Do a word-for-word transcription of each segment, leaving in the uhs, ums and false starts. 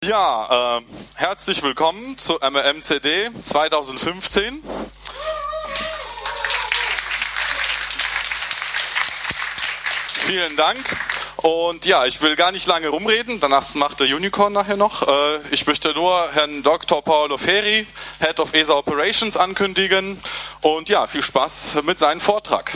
Ja, äh, herzlich willkommen zu M R M C D zwanzig fünfzehn. Vielen Dank. Und ja, ich will gar nicht lange rumreden, danach macht der Unicorn nachher noch. Äh, ich möchte nur Herrn Doktor Paolo Ferri, Head of E S A Operations, ankündigen. Und ja, viel Spaß mit seinem Vortrag.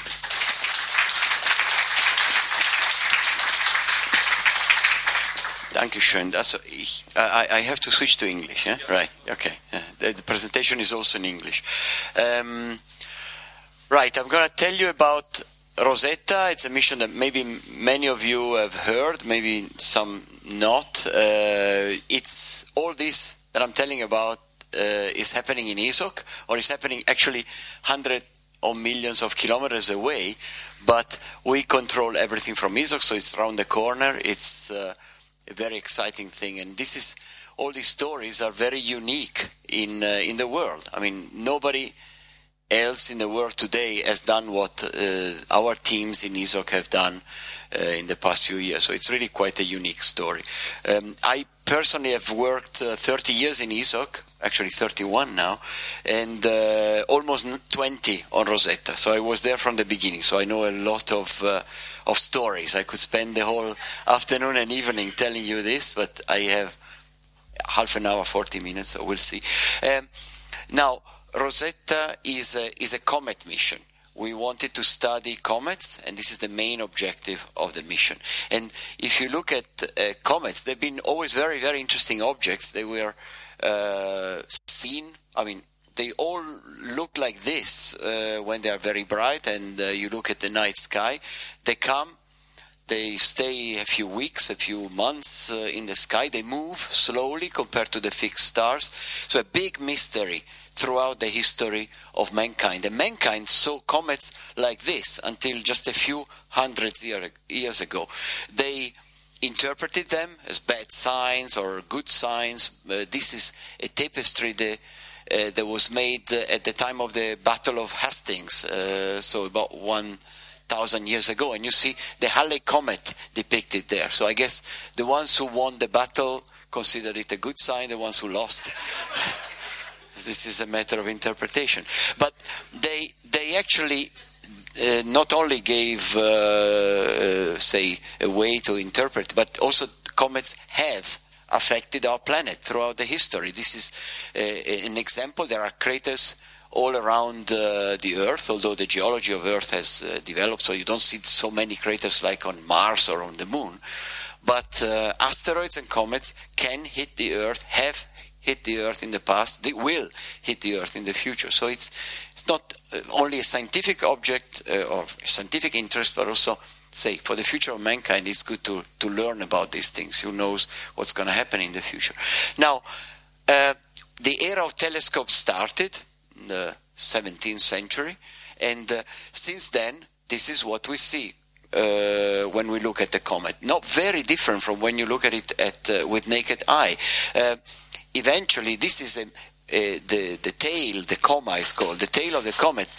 Dankeschön. Also ich, I, I have to switch to English, yeah? Yeah. Right, okay. Yeah. The, the presentation is also in English. Um, right, I'm going to tell you about Rosetta. It's a mission that maybe many of you have heard, maybe some not. Uh, it's all this that I'm telling about uh, is happening in ESOC, or is happening actually hundreds or millions of kilometers away, but we control everything from ESOC, so it's around the corner. It's uh, a very exciting thing, and this is all these stories are very unique in uh, in the world. I mean, nobody else in the world today has done what uh, our teams in ESOC have done uh, in the past few years. So it's really quite a unique story. Um, I personally have worked uh, thirty years in ESOC, actually thirty-one now, and uh, almost twenty on Rosetta. So I was there from the beginning. So I know a lot of uh, of stories. I could spend the whole afternoon and evening telling you this, but I have half an hour, forty minutes, so we'll see. Um, now, Rosetta is a, is a comet mission. We wanted to study comets, and this is the main objective of the mission. And if you look at uh, comets, they've been always very, very interesting objects. They were uh, seen, I mean, they all look like this uh, when they are very bright, and uh, you look at the night sky. They come, they stay a few weeks, a few months uh, in the sky. They move slowly compared to the fixed stars. So a big mystery throughout the history of mankind. And mankind saw comets like this until just a few hundreds year, years ago. They interpreted them as bad signs or good signs. Uh, this is a tapestry that, uh, that was made uh, at the time of the Battle of Hastings, uh, so about one thousand years ago. And you see the Halley Comet depicted there. So I guess the ones who won the battle considered it a good sign, the ones who lost... This is a matter of interpretation. But they they actually uh, not only gave, uh, uh, say, a way to interpret, but also comets have affected our planet throughout the history. This is uh, an example. There are craters all around uh, the Earth, although the geology of Earth has uh, developed, so you don't see so many craters like on Mars or on the Moon. But uh, asteroids and comets can hit the Earth, have hit the Earth in the past, they will hit the Earth in the future. So it's it's not only a scientific object uh, or scientific interest, but also, say, for the future of mankind, it's good to, to learn about these things. Who knows what's going to happen in the future? Now, uh, the era of telescopes started in the seventeenth century, and uh, since then, this is what we see uh, when we look at the comet. Not very different from when you look at it at uh, with naked eye. Uh, Eventually, this is a, a, the, the tail, the coma is called, the tail of the comet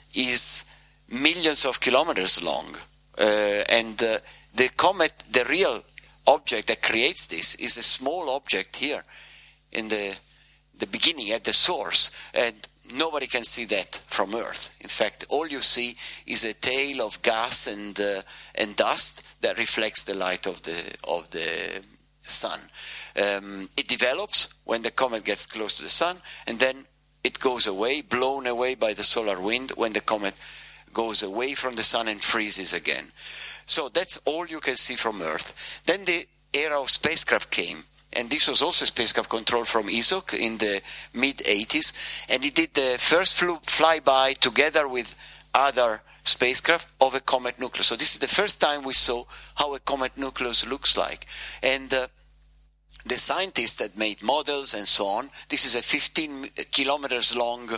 is millions of kilometers long. Uh, and uh, the comet, the real object that creates this is a small object here in the, the beginning, at the source. And nobody can see that from Earth. In fact, all you see is a tail of gas and, uh, and dust that reflects the light of the, of the sun. Um, it develops when the comet gets close to the sun, and then it goes away, blown away by the solar wind when the comet goes away from the sun and freezes again. So that's all you can see from Earth. Then the era of spacecraft came, and this was also spacecraft control from ESOC in the mid eighties, and it did the first flew, flyby together with other spacecraft of a comet nucleus. So this is the first time we saw how a comet nucleus looks like. And uh, the scientists that made models and so on, this is a fifteen kilometers long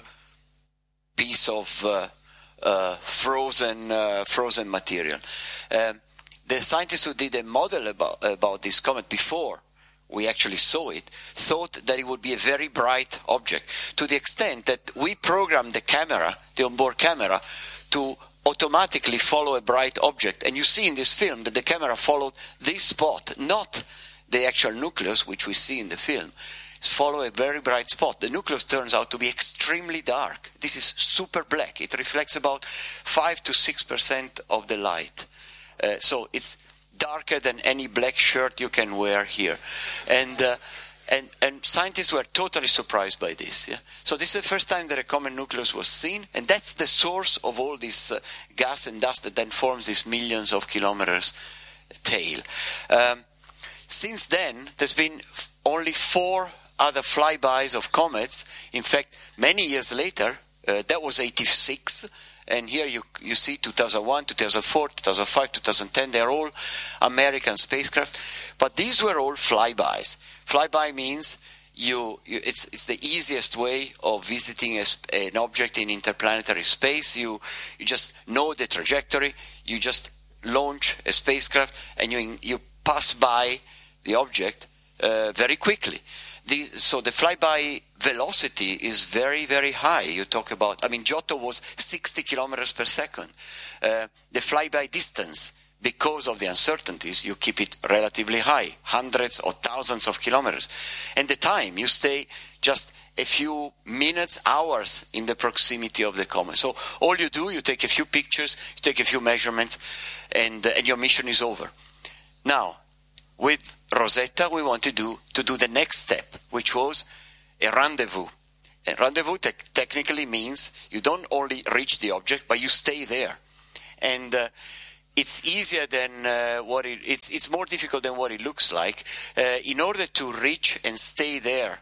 piece of uh, uh, frozen uh, frozen material. Um, the scientists who did a model about, about this comet before we actually saw it, thought that it would be a very bright object, to the extent that we programmed the camera, the onboard camera, to automatically follow a bright object. And you see in this film that the camera followed this spot, not the actual nucleus, which we see in the film, follow a very bright spot. The nucleus turns out to be extremely dark. This is super black. It reflects about five to six percent of the light. Uh, so it's darker than any black shirt you can wear here. And uh, and and scientists were totally surprised by this. Yeah? So this is the first time that a comet nucleus was seen, and that's the source of all this uh, gas and dust that then forms this millions of kilometers tail. Um, since then, there's been only four other flybys of comets. In fact, many years later, uh, that was eighty-six, and here you you see two thousand one, two thousand four, two thousand five, two thousand ten, they're all American spacecraft, but these were all flybys. Flyby means you, you it's it's the easiest way of visiting a, an object in interplanetary space. You you just know the trajectory, you just launch a spacecraft, and you you pass by the object uh, very quickly. The, so the flyby velocity is very, very high. You talk about, I mean, Giotto was sixty kilometers per second. Uh, the flyby distance, because of the uncertainties, you keep it relatively high, hundreds or thousands of kilometers. And the time, you stay just a few minutes, hours in the proximity of the comet. So all you do, you take a few pictures, you take a few measurements, and, uh, and your mission is over. Now, with Rosetta, we want to do to do the next step, which was a rendezvous. A rendezvous te- technically means you don't only reach the object, but you stay there. And uh, it's easier than uh, what it, it's it's more difficult than what it looks like. Uh, in order to reach and stay there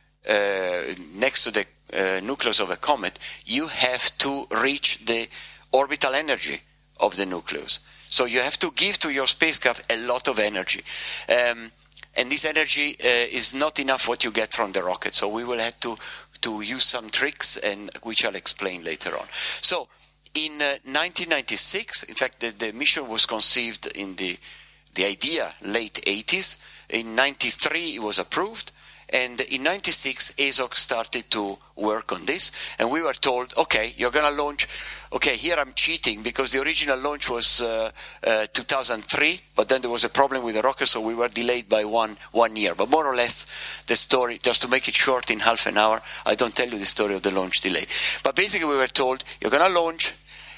uh, next to the uh, nucleus of a comet, you have to reach the orbital energy of the nucleus. So you have to give to your spacecraft a lot of energy. Um, and this energy uh, is not enough what you get from the rocket. So we will have to, to use some tricks, and which I'll explain later on. So in uh, nineteen ninety-six, in fact, the, the mission was conceived in the, the idea late eighties. In ninety-three, it was approved. And in ninety-six, E S O C started to work on this, and we were told, okay, you're going to launch, okay, here I'm cheating, because the original launch was uh, uh, two thousand three, but then there was a problem with the rocket, so we were delayed by one one year. But more or less, the story, just to make it short in half an hour, I don't tell you the story of the launch delay. But basically, we were told, you're going to launch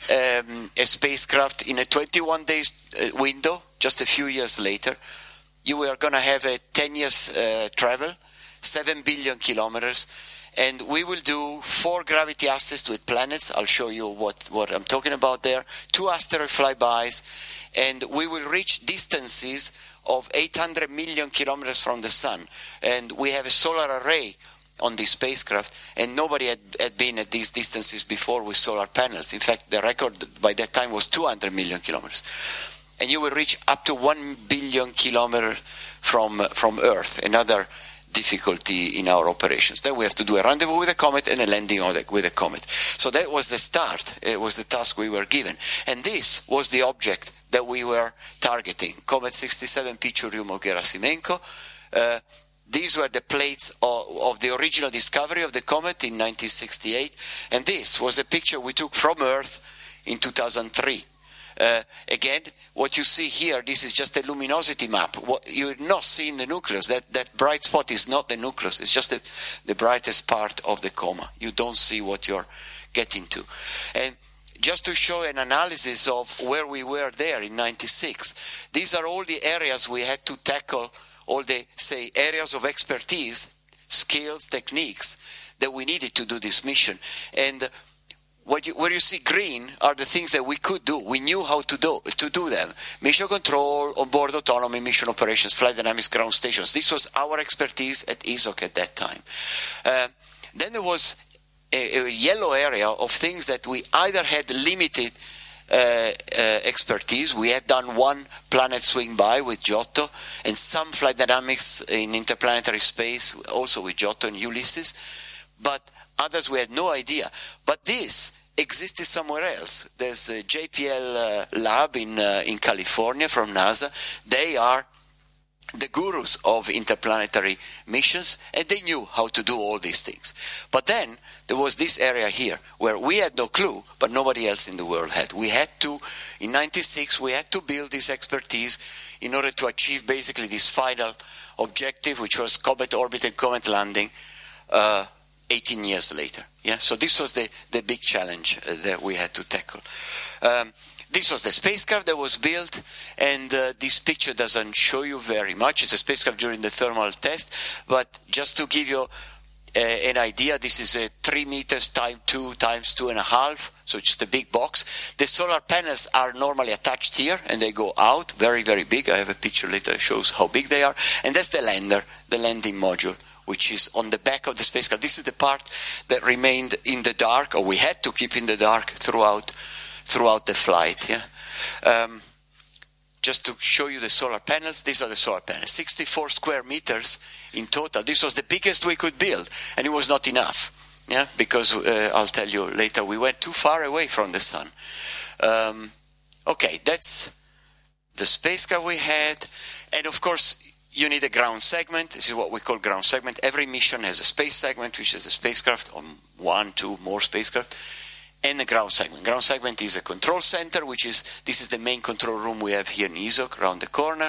um, a spacecraft in a twenty-one days uh, window, just a few years later. You were going to have a ten years uh, travel, seven billion kilometers, and we will do four gravity assists with planets. I'll show you what, what I'm talking about there. Two asteroid flybys, and we will reach distances of eight hundred million kilometers from the sun. And we have a solar array on this spacecraft, and nobody had, had been at these distances before with solar panels. In fact, the record by that time was two hundred million kilometers. And you will reach up to one billion kilometers from, from Earth, another difficulty in our operations. Then we have to do a rendezvous with a comet and a landing on the, with a comet. So that was the start. It was the task we were given. And this was the object that we were targeting, Comet sixty-seven P Churyumov-Gerasimenko. Uh, these were the plates of, of the original discovery of the comet in nineteen sixty-eight. And this was a picture we took from Earth in two thousand three. Uh, again, what you see here, this is just a luminosity map. What you're not seeing the nucleus. That that bright spot is not the nucleus. It's just the, the brightest part of the coma. You don't see what you're getting to. And just to show an analysis of where we were there in ninety-six, these are all the areas we had to tackle, all the, say, areas of expertise, skills, techniques that we needed to do this mission. And What you, where you see green are the things that we could do. We knew how to do to do them. Mission control, onboard autonomy, mission operations, flight dynamics, ground stations. This was our expertise at E S O C at that time. Uh, then there was a, a yellow area of things that we either had limited uh, uh, expertise. We had done one planet swing by with Giotto, and some flight dynamics in interplanetary space, also with Giotto and Ulysses. But others we had no idea. But this existed somewhere else. There's a J P L uh, lab in uh, in California from NASA. They are the gurus of interplanetary missions, and they knew how to do all these things. But then there was this area here where we had no clue, but nobody else in the world had. We had to, in ninety-six, we had to build this expertise in order to achieve basically this final objective, which was comet orbit and comet landing, uh, eighteen years later. Yeah, so this was the, the big challenge uh, that we had to tackle. Um, this was the spacecraft that was built, and uh, this picture doesn't show you very much. It's a spacecraft during the thermal test, but just to give you uh, an idea, this is a three meters times two times two and a half, so it's just a big box. The solar panels are normally attached here, and they go out, very, very big. I have a picture later that shows how big they are. And that's the lander, the landing module, which is on the back of the spacecraft. This is the part that remained in the dark, or we had to keep in the dark throughout throughout the flight. Yeah. Um, just to show you the solar panels, these are the solar panels, sixty-four square meters in total. This was the biggest we could build, and it was not enough. Yeah, because uh, I'll tell you later, we went too far away from the sun. Um, okay, that's the spacecraft we had, and of course, you need a ground segment. This is what we call ground segment. Every mission has a space segment, which is a spacecraft, or one, two more spacecraft, and a ground segment. Ground segment is a control center, which is, this is the main control room we have here in E S O C, around the corner.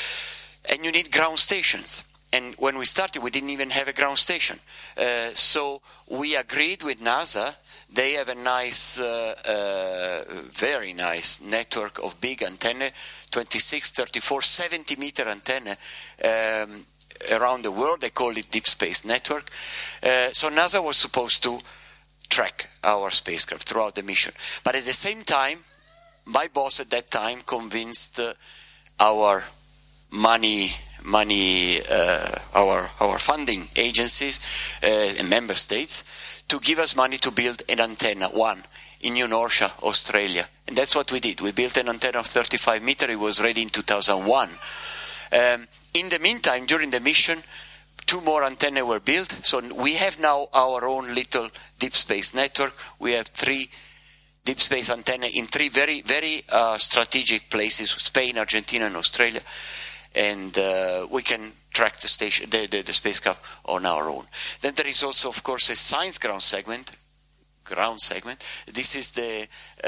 And you need ground stations. And when we started, we didn't even have a ground station. Uh, so we agreed with NASA. They have a nice, uh, uh, very nice network of big antennae, twenty-six, thirty-four, seventy meter antennae um, around the world. They call it Deep Space Network. Uh, so NASA was supposed to track our spacecraft throughout the mission. But at the same time, my boss at that time convinced uh, our money, money, uh, our our funding agencies uh, and member states to give us money to build an antenna, one, in New Norcia, Australia. And that's what we did. We built an antenna of thirty-five meters. It was ready in two thousand one. Um, in the meantime, during the mission, two more antennae were built. So we have now our own little deep space network. We have three deep space antennae in three very, very uh, strategic places, Spain, Argentina, and Australia. And uh, we can track the station, the, the, the spacecraft on our own. Then there is also, of course, a science ground segment. Ground segment. This is the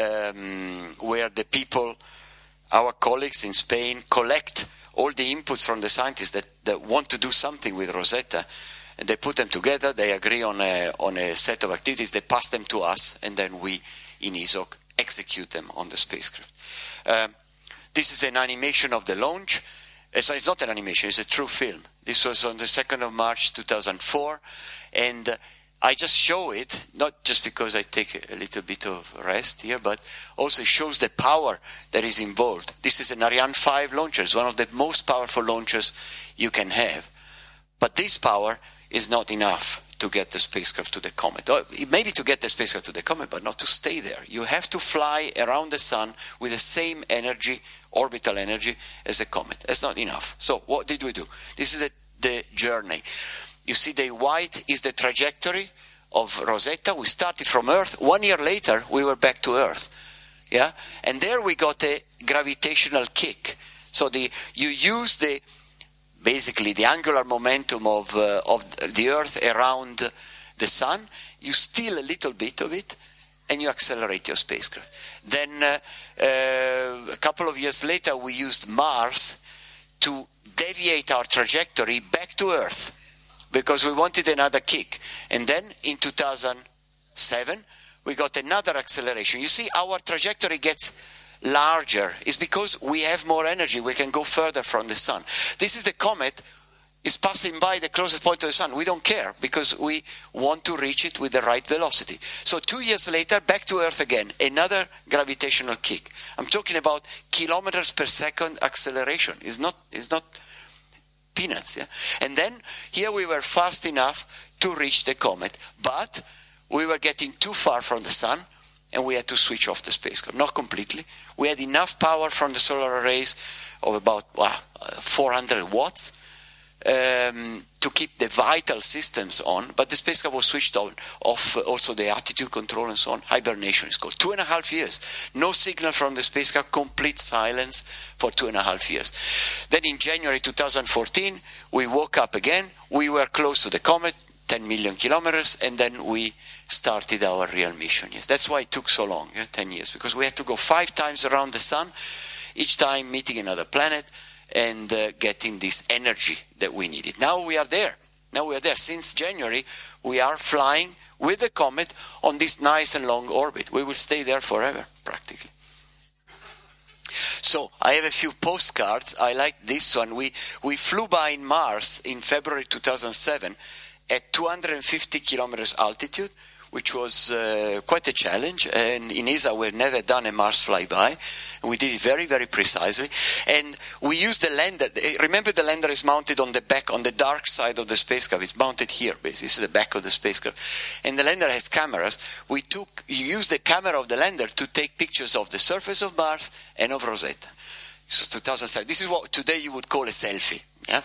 um, where the people, our colleagues in Spain, collect all the inputs from the scientists that, that want to do something with Rosetta, and they put them together. They agree on a on a set of activities. They pass them to us, and then we in E S O C execute them on the spacecraft. Um, this is an animation of the launch. So it's not an animation, it's a true film. This was on the second of March two thousand four, and uh, I just show it, not just because I take a little bit of rest here, but also it shows the power that is involved. This is an Ariane five launcher. It's one of the most powerful launchers you can have. But this power is not enough to get the spacecraft to the comet. Or maybe to get the spacecraft to the comet, but not to stay there. You have to fly around the sun with the same energy, orbital energy, as a comet. That's not enough. So what did we do? This is the, the journey. You see the white is the trajectory of Rosetta. We started from Earth. One year later, we were back to Earth. Yeah? And there we got a gravitational kick. So the you use the basically the angular momentum of uh, of the Earth around the Sun. You steal a little bit of it, and you accelerate your spacecraft. Then uh, uh, a couple of years later, we used Mars to deviate our trajectory back to Earth, because we wanted another kick. And then in two thousand seven, we got another acceleration. You see, our trajectory gets larger. It's because we have more energy. We can go further from the sun. This is the comet. It's passing by the closest point to the sun. We don't care, because we want to reach it with the right velocity. So two years later, back to Earth again, another gravitational kick. I'm talking about kilometers per second acceleration. It's not, it's not peanuts. Yeah? And then here we were fast enough to reach the comet, but we were getting too far from the sun, and we had to switch off the spacecraft. Not completely. We had enough power from the solar arrays of about wow, four hundred watts um, to keep the vital systems on, but the spacecraft was switched on, off, uh, also the attitude control and so on. Hibernation is called. Two and a half years. No signal from the spacecraft, complete silence for two and a half years. Then in January two thousand fourteen, we woke up again. We were close to the comet, ten million kilometers, and then we started our real mission. Yes, that's why it took so long, yeah, ten years, because we had to go five times around the sun, each time meeting another planet, and uh, getting this energy that we needed. Now we are there. Now we are there. Since January, we are flying with the comet on this nice and long orbit. We will stay there forever, practically. So I have a few postcards. I like this one. We we flew by Mars in February two thousand seven at two hundred fifty kilometers altitude, which was uh, quite a challenge. And in E S A, we've never done a Mars flyby. We did it very, very precisely. And we used the lander. Remember, the lander is mounted on the back, on the dark side of the spacecraft. It's mounted here, basically. This is the back of the spacecraft. And the lander has cameras. We took, you used the camera of the lander to take pictures of the surface of Mars and of Rosetta. This was two thousand seven. This is what today you would call a selfie. Yeah?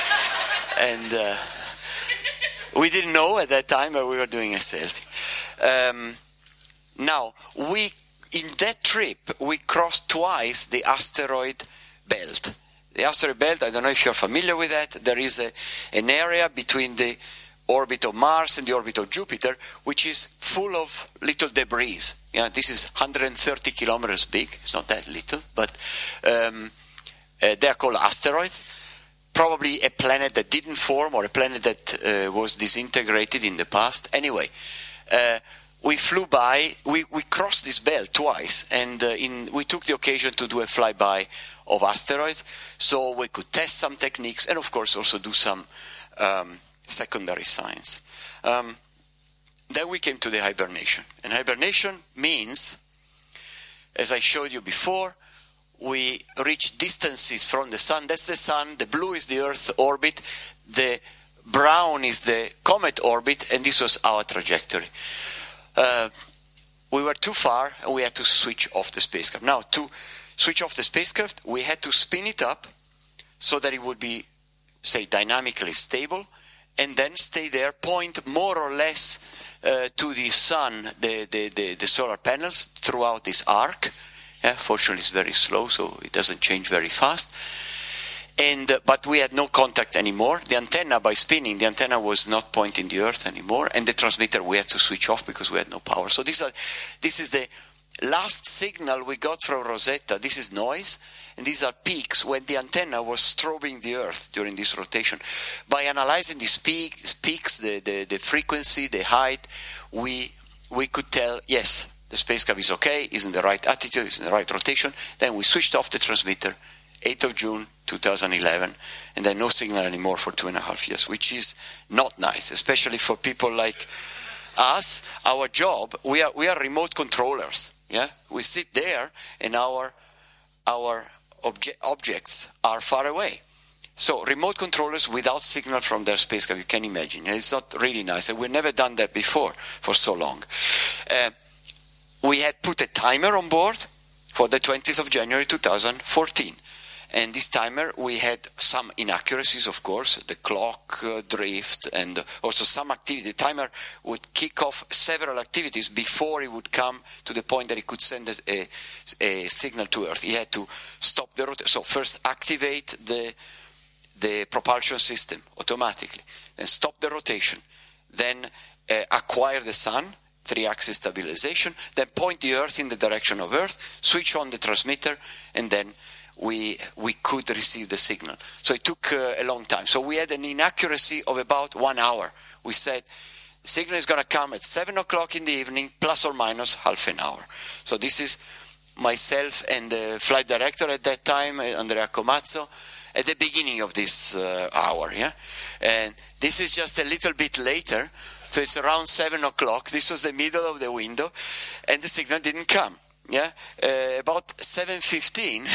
and uh, we didn't know at that time, but we were doing a selfie. Um, now, we in that trip, we crossed twice the asteroid belt. The asteroid belt, I don't know if you're familiar with that. There is a, an area between the orbit of Mars and the orbit of Jupiter, which is full of little debris. Yeah, this is one hundred thirty kilometers big. It's not that little, but um, uh, they are called asteroids. Probably a planet that didn't form or a planet that uh, was disintegrated in the past. Anyway, uh, we flew by, we, we crossed this belt twice, and uh, in, we took the occasion to do a flyby of asteroids, so we could test some techniques and, of course, also do some um, secondary science. Um, then we came to the hibernation. And hibernation means, as I showed you before, we reach distances from the sun. That's the sun, the blue is the Earth orbit, the brown is the comet orbit, and this was our trajectory. Uh, we were too far, and we had to switch off the spacecraft. Now, to switch off the spacecraft, we had to spin it up so that it would be, say, dynamically stable, and then stay there, point more or less uh, to the sun, the, the, the, the solar panels, throughout this arc. Yeah, fortunately, it's very slow, so it doesn't change very fast. And uh, but we had no contact anymore. The antenna, by spinning, the antenna was not pointing the Earth anymore, and the transmitter we had to switch off because we had no power. So these are, this is the last signal we got from Rosetta. This is noise, and these are peaks when the antenna was strobing the Earth during this rotation. By analyzing these peaks, peaks the, the, the frequency, the height, we we could tell, yes, the spacecraft is okay, is in the right attitude, is in the right rotation. Then we switched off the transmitter, eighth of June two thousand eleven, and then no signal anymore for two and a half years, which is not nice, especially for people like us. Our job, we are we are remote controllers. Yeah, we sit there, and our our obje- objects are far away. So remote controllers without signal from their spacecraft, you can imagine. It's not really nice, and we've never done that before for so long. Uh, we had put a timer on board for the twentieth of January two thousand fourteen. And this timer, we had some inaccuracies, of course, the clock uh, drift, and also some activity. The timer would kick off several activities before it would come to the point that it could send a, a, a signal to Earth. He had to stop the rotation. So first activate the, the propulsion system automatically, then stop the rotation, then uh, acquire the sun, three-axis stabilization, then point the Earth in the direction of Earth, switch on the transmitter, and then we we could receive the signal. So it took uh, a long time. So we had an inaccuracy of about one hour. We said the signal is going to come at seven o'clock in the evening, plus or minus half an hour. So this is myself and the flight director at that time, Andrea Comazzo, at the beginning of this uh, hour. Yeah, and this is just a little bit later. So it's around seven o'clock. This was the middle of the window, and the signal didn't come. Yeah, uh, about seven fifteen.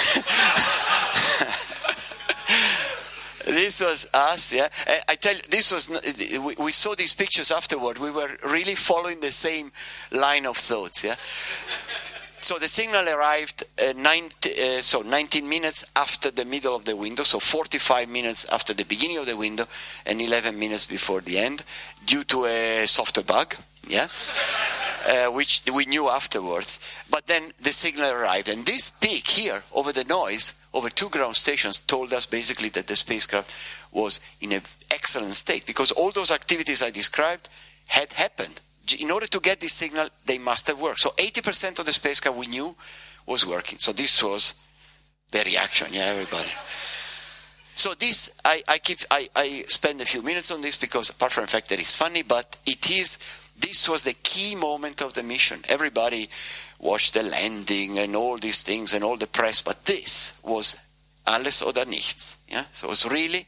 This was us. Yeah, I tell you, this was. We, we saw these pictures afterward. We were really following the same line of thoughts. Yeah. So the signal arrived uh, ninety, uh, so nineteen minutes after the middle of the window, so forty-five minutes after the beginning of the window, and eleven minutes before the end, due to a software bug. Yeah. Uh, which we knew afterwards, but then the signal arrived, and this peak here over the noise, over two ground stations, told us basically that the spacecraft was in an excellent state, because all those activities I described had happened. In order to get this signal, they must have worked. So eighty percent of the spacecraft we knew was working. So this was the reaction, yeah, everybody. So this, I, I keep, I, I spend a few minutes on this because apart from the fact that it's funny, but it is, this was the key moment of the mission. Everybody watched the landing and all these things and all the press, but this was alles oder nichts. Yeah? So it's really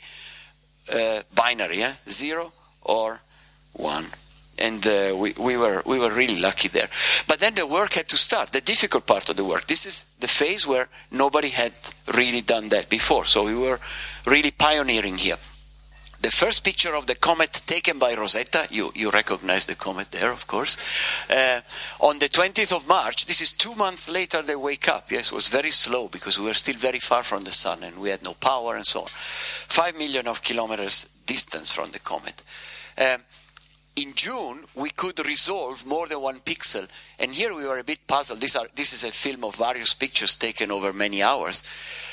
uh, binary, yeah? Zero or one. And uh, we, we were we were really lucky there. But then the work had to start, the difficult part of the work. This is the phase where nobody had really done that before. So we were really pioneering here. The first picture of the comet taken by Rosetta, you, you recognize the comet there, of course, uh, on the twentieth of March. This is two months later they wake up. Yes, it was very slow because we were still very far from the sun and we had no power and so on. Five million of kilometers distance from the comet. Um, In June, we could resolve more than one pixel, and here we were a bit puzzled. These are, this is a film of various pictures taken over many hours.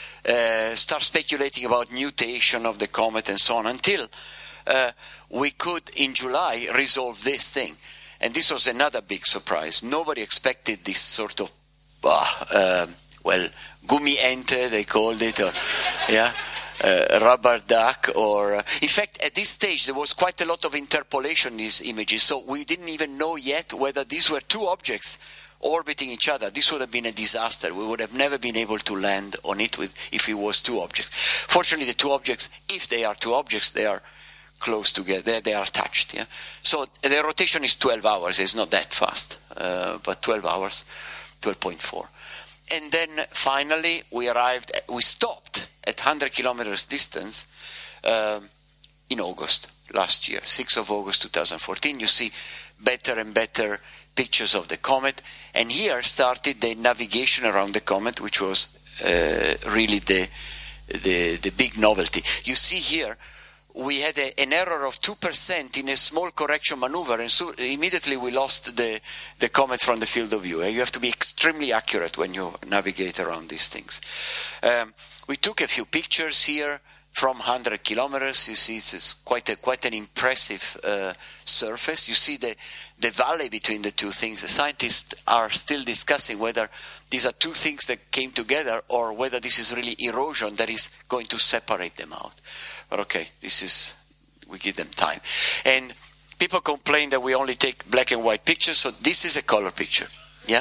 Uh, start speculating about nutation of the comet and so on, until uh, we could, in July, resolve this thing. And this was another big surprise. Nobody expected this sort of, uh, uh, well, gummiente, they called it, or, yeah. Uh, rubber duck, or uh, in fact at this stage there was quite a lot of interpolation in these images, so we didn't even know yet whether these were two objects orbiting each other. This would have been a disaster. We would have never been able to land on it with if it was two objects. Fortunately, the two objects, if they are two objects, they are close together, they, they are touched. Yeah? So the rotation is twelve hours. It's not that fast, uh, but twelve hours, twelve point four. And then finally we arrived, we stopped at one hundred kilometers distance um, in August last year, sixth of August two thousand fourteen. You see better and better pictures of the comet. And here started the navigation around the comet, which was uh, really the, the, the big novelty. You see here, we had a, an error of two percent in a small correction maneuver, and so immediately we lost the, the comet from the field of view. You have to be extremely accurate when you navigate around these things. Um, we took a few pictures here from one hundred kilometers. You see, it's quite, a, quite an impressive uh, surface. You see the, the valley between the two things. The scientists are still discussing whether these are two things that came together or whether this is really erosion that is going to separate them out. But okay, this is, we give them time. And people complain that we only take black and white pictures, so this is a color picture, yeah?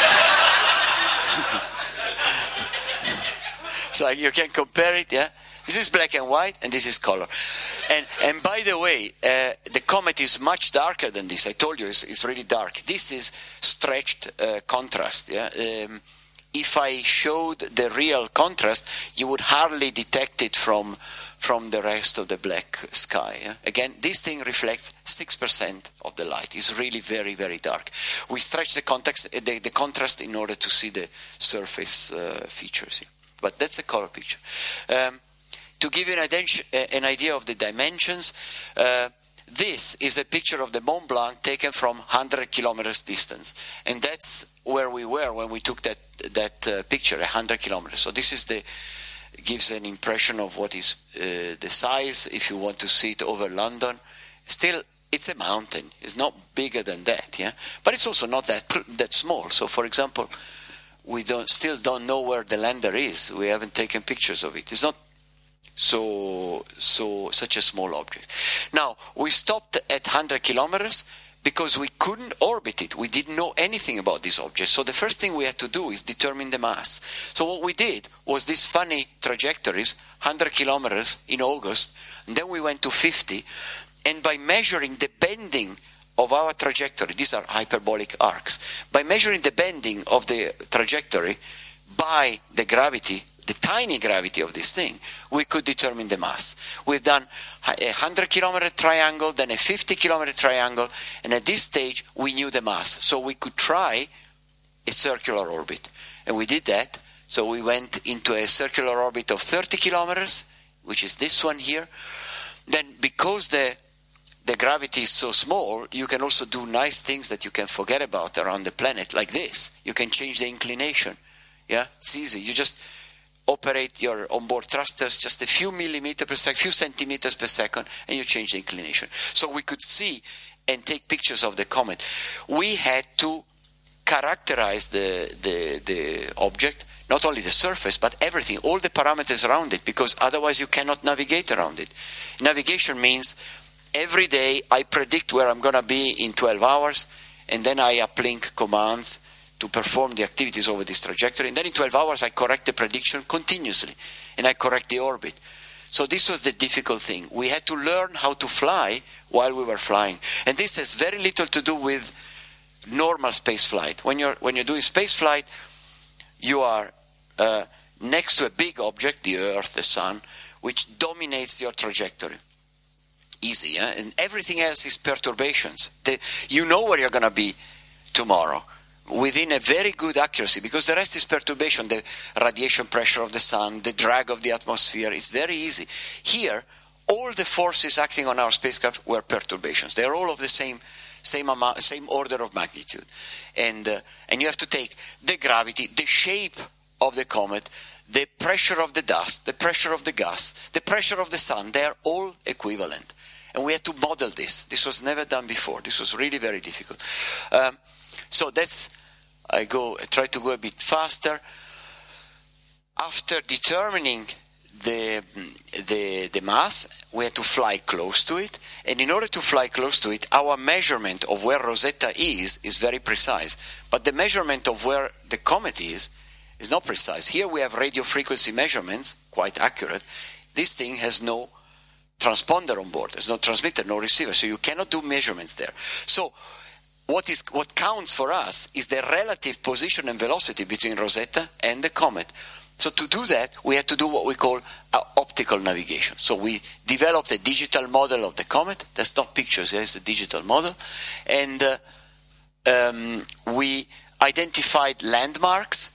So you can compare it, yeah? This is black and white, and this is color. And and by the way, uh, the comet is much darker than this. I told you it's, it's really dark. This is stretched uh, contrast, yeah? Um, if I showed the real contrast, you would hardly detect it from from the rest of the black sky. Yeah? Again, this thing reflects six percent of the light. It's really very, very dark. We stretch the, context, the, the contrast in order to see the surface uh, features. Yeah? But that's a color picture. Um, to give you an, an idea of the dimensions, uh, this is a picture of the Mont Blanc taken from one hundred kilometers distance. And that's where we were when we took that, that uh, picture, one hundred kilometers. So this is the gives an impression of what is uh, the size if you want to see it over London. Still, it's a mountain. It's not bigger than that, yeah. But it's also not that that small. So, for example, we don't still don't know where the lander is. We haven't taken pictures of it. It's not so so such a small object. Now we stopped at one hundred kilometers because we couldn't orbit it. We didn't know anything about this object. So the first thing we had to do is determine the mass. So what we did was these funny trajectories, one hundred kilometers in August, and then we went to fifty, and by measuring the bending of our trajectory, these are hyperbolic arcs, by measuring the bending of the trajectory by the gravity, the tiny gravity of this thing, we could determine the mass. We've done a one hundred kilometer triangle, then a fifty kilometer triangle, and at this stage we knew the mass. So we could try a circular orbit. And we did that. So we went into a circular orbit of thirty kilometers, which is this one here. Then because the the gravity is so small, you can also do nice things that you can forget about around the planet, like this. You can change the inclination. Yeah, it's easy. You just operate your onboard thrusters just a few millimeters per second, few centimeters per second, and you change the inclination. So we could see and take pictures of the comet. We had to characterize the, the, the object, not only the surface, but everything, all the parameters around it, because otherwise you cannot navigate around it. Navigation means every day I predict where I'm going to be in twelve hours, and then I uplink commands to perform the activities over this trajectory, and then in twelve hours I correct the prediction continuously, and I correct the orbit. So this was the difficult thing. We had to learn how to fly while we were flying. And this has very little to do with normal space flight. When you're, when you're doing space flight, you are uh, next to a big object, the Earth, the Sun, which dominates your trajectory. Easy, eh? And everything else is perturbations. The, you know where you're going to be tomorrow within a very good accuracy, because the rest is perturbation, the radiation pressure of the sun, the drag of the atmosphere. It's very easy. Here, all the forces acting on our spacecraft were perturbations. They're all of the same same amount, same order of magnitude. And, uh, and you have to take the gravity, the shape of the comet, the pressure of the dust, the pressure of the gas, the pressure of the sun. They're all equivalent. And we had to model this. This was never done before. This was really very difficult. Um, so that's, I go, I try to go a bit faster. After determining the, the, the mass, we had to fly close to it. And in order to fly close to it, our measurement of where Rosetta is is very precise. But the measurement of where the comet is is not precise. Here we have radio frequency measurements, quite accurate. This thing has no transponder on board. There's no transmitter, no receiver, so you cannot do measurements there. So what is what counts for us is the relative position and velocity between Rosetta and the comet. So to do that, we had to do what we call uh, optical navigation. So we developed a digital model of the comet. That's not pictures, it's a digital model. And uh, um, we identified landmarks,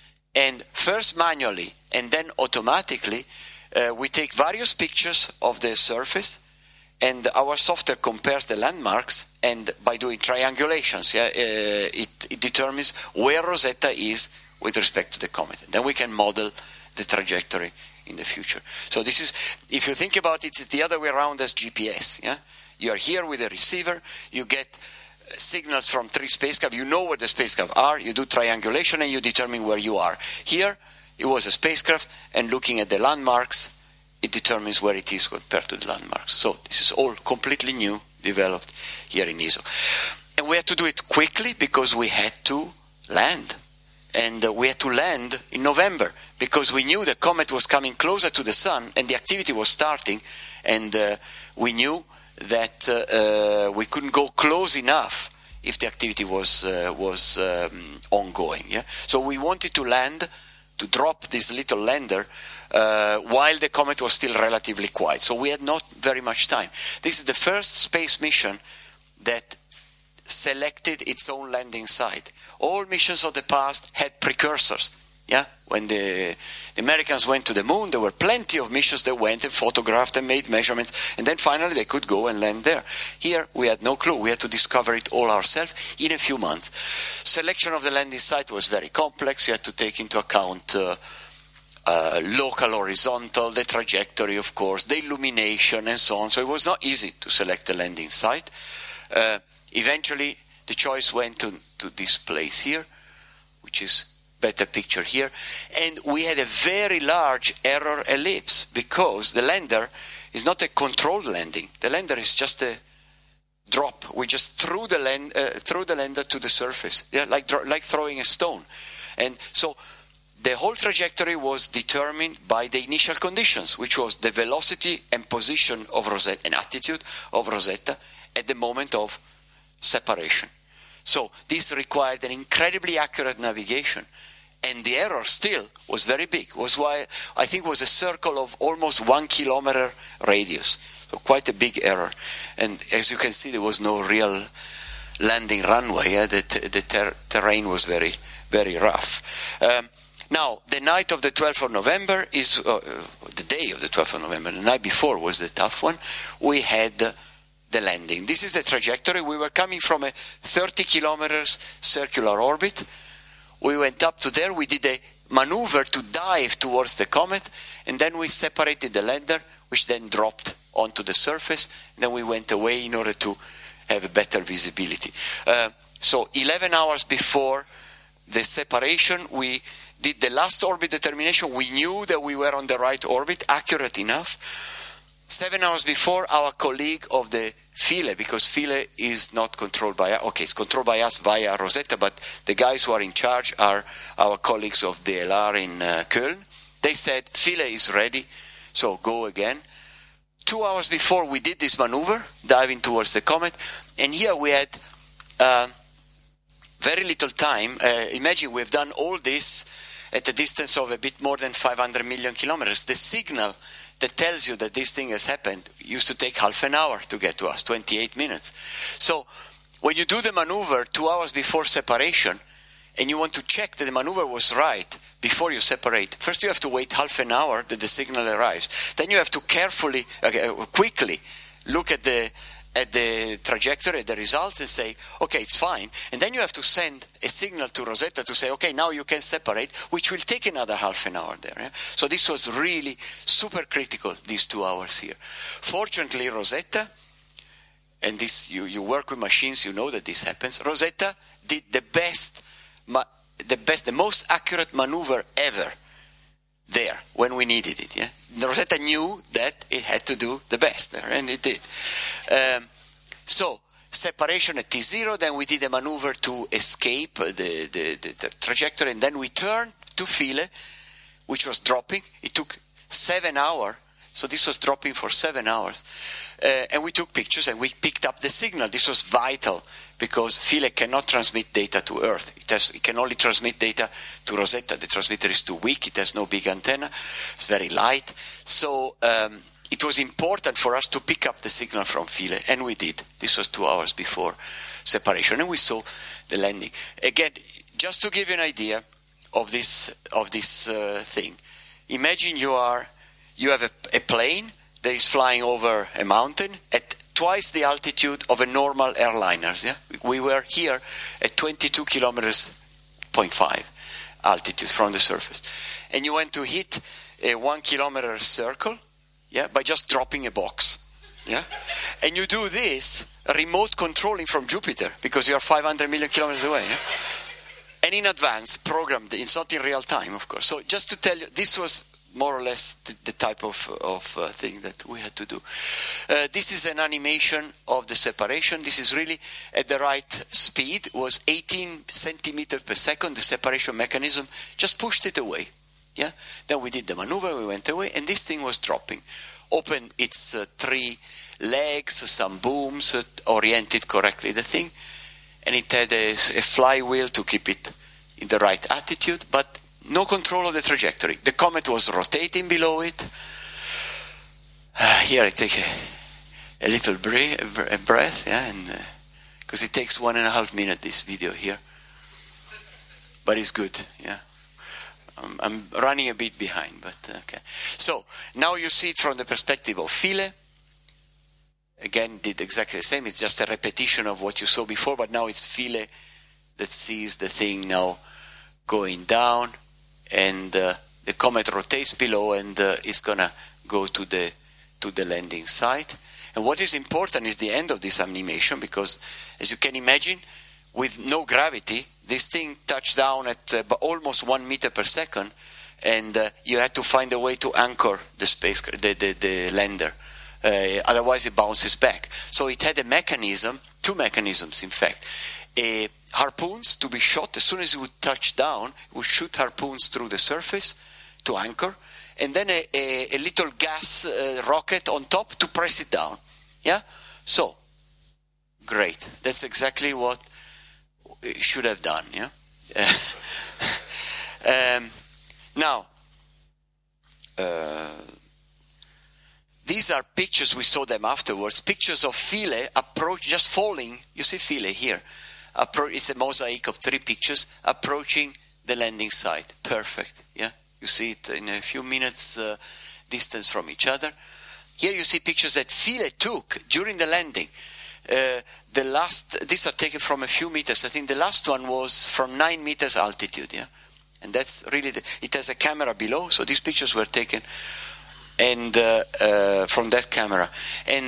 and first manually and then automatically, Uh, we take various pictures of the surface, and our software compares the landmarks, and by doing triangulations, yeah, uh, it, it determines where Rosetta is with respect to the comet. And then we can model the trajectory in the future. So this is, if you think about it, it's the other way around as G P S. Yeah, you are here with a receiver, you get signals from three spacecraft, you know where the spacecraft are, you do triangulation, and you determine where you are. Here, it was a spacecraft, and looking at the landmarks, it determines where it is compared to the landmarks. So this is all completely new, developed here in E S O. And we had to do it quickly because we had to land. And uh, we had to land in November because we knew the comet was coming closer to the sun and the activity was starting, and uh, we knew that uh, uh, we couldn't go close enough if the activity was, uh, was um, ongoing. Yeah? So we wanted to land, to drop this little lander uh, while the comet was still relatively quiet. So we had not very much time. This is the first space mission that selected its own landing site. All missions of the past had precursors. Yeah, when the, the Americans went to the moon, there were plenty of missions that went and photographed and made measurements, and then finally they could go and land there. Here we had no clue. We had to discover it all ourselves in a few months. Selection of the landing site was very complex. You had to take into account uh, uh, local horizontal, the trajectory, of course, the illumination, and so on. So it was not easy to select the landing site. Uh, eventually, the choice went to, to this place here, which is better picture here, and we had a very large error ellipse because the lander is not a controlled landing. The lander is just a drop. We just threw the land, uh, threw the lander to the surface, yeah, like like throwing a stone. And so the whole trajectory was determined by the initial conditions, which was the velocity and position of Rosetta, and attitude of Rosetta at the moment of separation. So this required an incredibly accurate navigation. And the error still was very big. Was why I think it was a circle of almost one kilometer radius. So quite a big error. And as you can see, there was no real landing runway. Yeah? The, the ter- terrain was very, very rough. Um, now, the night of the twelfth of November is, uh, the day of the twelfth of November, the night before was the tough one. We had the landing. This is the trajectory. We were coming from a thirty kilometers circular orbit. We went up to there, we did a maneuver to dive towards the comet, and then we separated the lander, which then dropped onto the surface, and then we went away in order to have a better visibility. Uh, so eleven hours before the separation, we did the last orbit determination. We knew that we were on the right orbit, accurate enough. Seven hours before, our colleague of the Philae, because Philae is not controlled by us, okay, it's controlled by us via Rosetta, but the guys who are in charge are our colleagues of D L R in uh, Köln. They said, Philae is ready, so go again. Two hours before, we did this maneuver, diving towards the comet, and here we had uh, very little time. Uh, imagine we've done all this at a distance of a bit more than five hundred million kilometers. The signal that tells you that this thing has happened used to take half an hour to get to us, twenty-eight minutes. So when you do the maneuver two hours before separation, and you want to check that the maneuver was right before you separate, first you have to wait half an hour that the signal arrives. Then you have to carefully, okay, quickly look at the at the trajectory, at the results, and say, okay, it's fine. And then you have to send a signal to Rosetta to say, okay, now you can separate, which will take another half an hour there. Yeah? So this was really super critical, these two hours here. Fortunately, Rosetta, and this you, you work with machines, you know that this happens, Rosetta did the best, the best, the most accurate maneuver ever there when we needed it. Yeah, Rosetta knew that it had to do the best there, and it did. Um, so separation at T zero, then we did a maneuver to escape the, the, the, the trajectory, and then we turned to Philae, which was dropping. It took seven hours, so this was dropping for seven hours, uh, and we took pictures and we picked up the signal. This was vital, because Philae cannot transmit data to Earth. It, has, it can only transmit data to Rosetta. The transmitter is too weak. It has no big antenna. It's very light. So um, it was important for us to pick up the signal from Philae, and we did. This was two hours before separation, and we saw the landing. Again, just to give you an idea of this of this uh, thing, imagine you are you have a, a plane that is flying over a mountain at twice the altitude of a normal airliners. Yeah, we were here at twenty-two kilometers point five altitude from the surface, and you went to hit a one kilometer circle, yeah, by just dropping a box, yeah, and you do this remote controlling from Jupiter because you are five hundred million kilometers away, yeah? And in advance programmed. It's not in real time, of course. So just to tell you, this was more or less the, the type of, of uh, thing that we had to do. Uh, this is an animation of the separation. This is really at the right speed. It was eighteen centimeters per second. The separation mechanism just pushed it away. Yeah. Then we did the maneuver. We went away, and this thing was dropping. Opened its uh, three legs, some booms, uh, oriented correctly the thing, and it had a, a flywheel to keep it in the right attitude, but no control of the trajectory. The comet was rotating below it. Uh, here I take a, a little breath, a breath, yeah, and because uh, it takes one and a half minutes, this video here, but it's good, yeah. Um, I'm running a bit behind, but uh, okay. So now you see it from the perspective of Philae. Again, did exactly the same. It's just a repetition of what you saw before, but now it's Philae that sees the thing now going down, and uh, the comet rotates below, and uh, it's gonna go to the to the landing site. And what is important is the end of this animation, because as you can imagine, with no gravity, this thing touched down at uh, almost one meter per second, and uh, you had to find a way to anchor the space the the, the lander. Uh, otherwise, it bounces back. So it had a mechanism, two mechanisms, in fact. A harpoons to be shot as soon as it would touch down. It would shoot harpoons through the surface to anchor, and then a, a, a little gas uh, rocket on top to press it down. Yeah? So, great. That's exactly what it should have done. Yeah? um, now, uh, these are pictures, we saw them afterwards, pictures of Philae approach, just falling. You see Philae here. Appro- it's a mosaic of three pictures approaching the landing site. Perfect, yeah? You see it in a few minutes uh, distance from each other. Here you see pictures that Philae took during the landing. Uh, the last, these are taken from a few meters. I think the last one was from nine meters altitude, yeah? And that's really, the, it has a camera below, so these pictures were taken and uh, uh, from that camera. And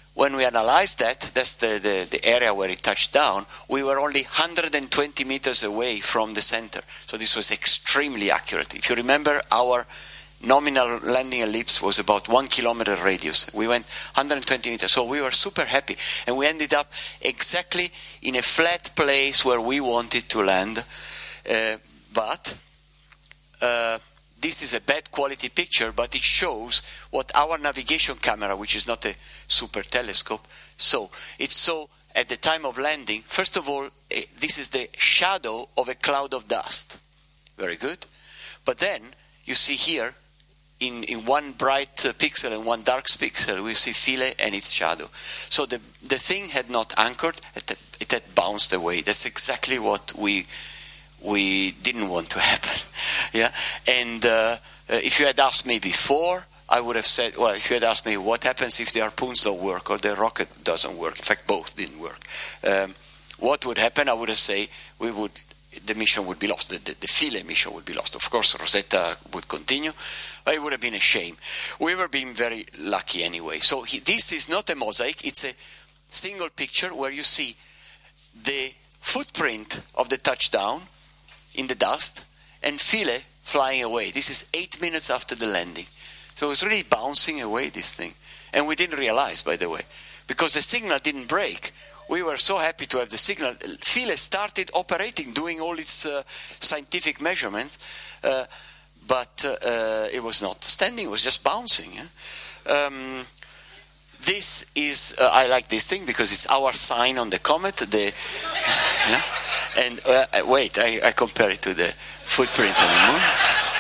when we analyzed that, that's the, the, the area where it touched down, we were only one hundred twenty meters away from the center. So this was extremely accurate. If you remember, our nominal landing ellipse was about one kilometer radius. We went one hundred twenty meters, so we were super happy. And we ended up exactly in a flat place where we wanted to land. Uh, but uh, this is a bad quality picture, but it shows what our navigation camera, which is not a super telescope, so it saw at the time of landing. First of all, eh, this is the shadow of a cloud of dust. Very good. But then you see here, in, in one bright uh, pixel and one dark pixel, we see Philae and its shadow. So the the thing had not anchored; it had, it had bounced away. That's exactly what we we didn't want to happen. Yeah. And uh, if you had asked me before, I would have said, well, if you had asked me what happens if the harpoons don't work or the rocket doesn't work, in fact, both didn't work, um, what would happen? I would have said we would, the mission would be lost, the, the, the Philae mission would be lost. Of course, Rosetta would continue, but it would have been a shame. We were being very lucky anyway. So he, this is not a mosaic, it's a single picture where you see the footprint of the touchdown in the dust and Philae flying away. This is eight minutes after the landing. So it was really bouncing away, this thing. And we didn't realize, by the way, because the signal didn't break. We were so happy to have the signal. Philae started operating, doing all its uh, scientific measurements, uh, but uh, it was not standing, it was just bouncing. Yeah? Um, this is, uh, I like this thing because it's our sign on the comet. The, yeah? And uh, wait, I, I compare it to the footprint on the moon.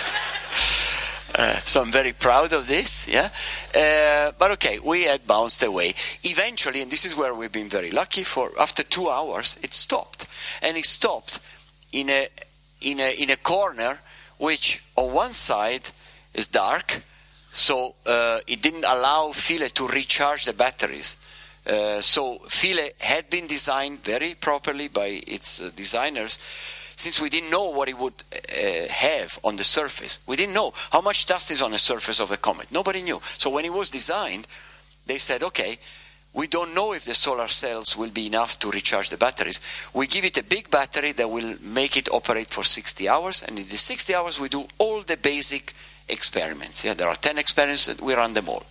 Uh, so I'm very proud of this, yeah. Uh, but okay, we had bounced away. Eventually, and this is where we've been very lucky, for after two hours, it stopped, and it stopped in a in a in a corner which on one side is dark, so uh, it didn't allow Philae to recharge the batteries. Uh, so Philae had been designed very properly by its uh, designers. Since we didn't know what it would uh, have on the surface. We didn't know how much dust is on the surface of a comet. Nobody knew. So when it was designed, they said, okay, we don't know if the solar cells will be enough to recharge the batteries. We give it a big battery that will make it operate for sixty hours, and in the sixty hours we do all the basic experiments. Yeah, there are ten experiments, and we run them all.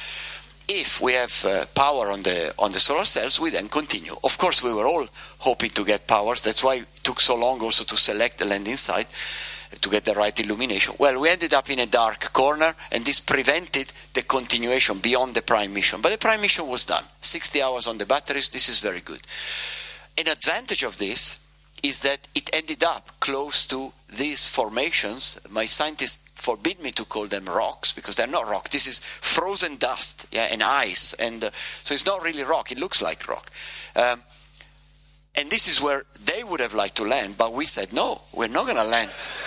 If we have uh, power on the on the solar cells, we then continue. Of course, we were all hoping to get powers. That's why it took so long also to select the landing site, to get the right illumination. Well, we ended up in a dark corner, and this prevented the continuation beyond the prime mission. But the prime mission was done. sixty hours on the batteries, this is very good. An advantage of this is that it ended up close to these formations. My scientists forbid me to call them rocks, because they're not rock. This is frozen dust, yeah, and ice, and uh, so it's not really rock. It looks like rock. Um, and this is where they would have liked to land, but we said, no, we're not going to land.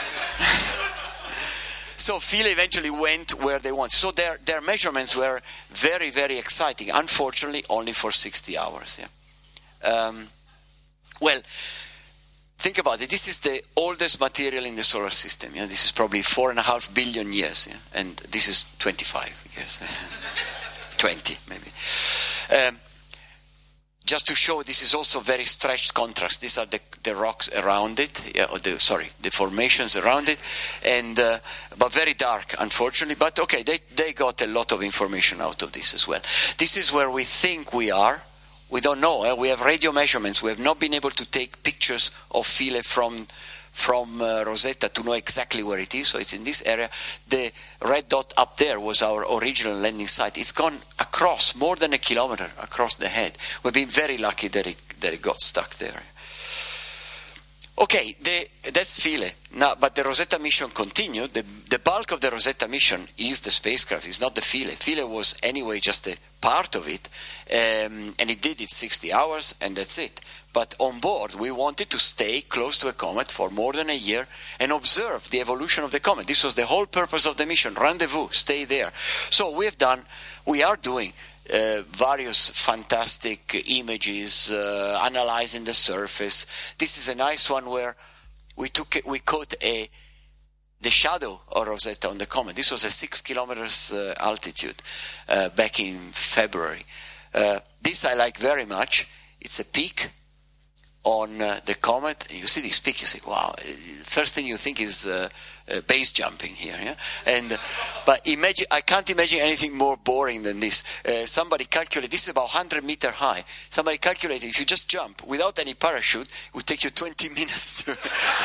So Philae eventually went where they wanted. So their, their measurements were very, very exciting. Unfortunately, only for sixty hours. Yeah. Um, well, think about it. This is the oldest material in the solar system. Yeah? This is probably four and a half billion years, yeah? And this is twenty-five years, twenty maybe. Um, just to show, this is also very stretched contrast. These are the, the rocks around it, yeah, or the sorry, the formations around it, and uh, but very dark, unfortunately. But okay, they they got a lot of information out of this as well. This is where we think we are. We don't know. Eh? We have radio measurements. We have not been able to take pictures of Philae from from uh, Rosetta to know exactly where it is. So it's in this area. The red dot up there was our original landing site. It's gone across more than a kilometer across the head. We've been very lucky that it that it got stuck there. Okay, the, that's Philae. Now, but the Rosetta mission continued. The, the bulk of the Rosetta mission is the spacecraft. It's not the Philae. Philae was anyway just a part of it, um, and it did its sixty hours, and that's it. But on board, we wanted to stay close to a comet for more than a year and observe the evolution of the comet. This was the whole purpose of the mission. Rendezvous, stay there. So we have done, we are doing Uh, various fantastic images, uh, analyzing the surface. This is a nice one where we took it, we caught a the shadow of Rosetta on the comet. This was a six kilometers uh, altitude uh, back in February. Uh, this I like very much. It's a peak on uh, the comet. You see this peak, you say, wow. First thing you think is uh, uh, base jumping here. Yeah? And uh, But imagine, I can't imagine anything more boring than this. Uh, somebody calculated, this is about one hundred meter high. Somebody calculated, if you just jump without any parachute, it would take you twenty minutes to...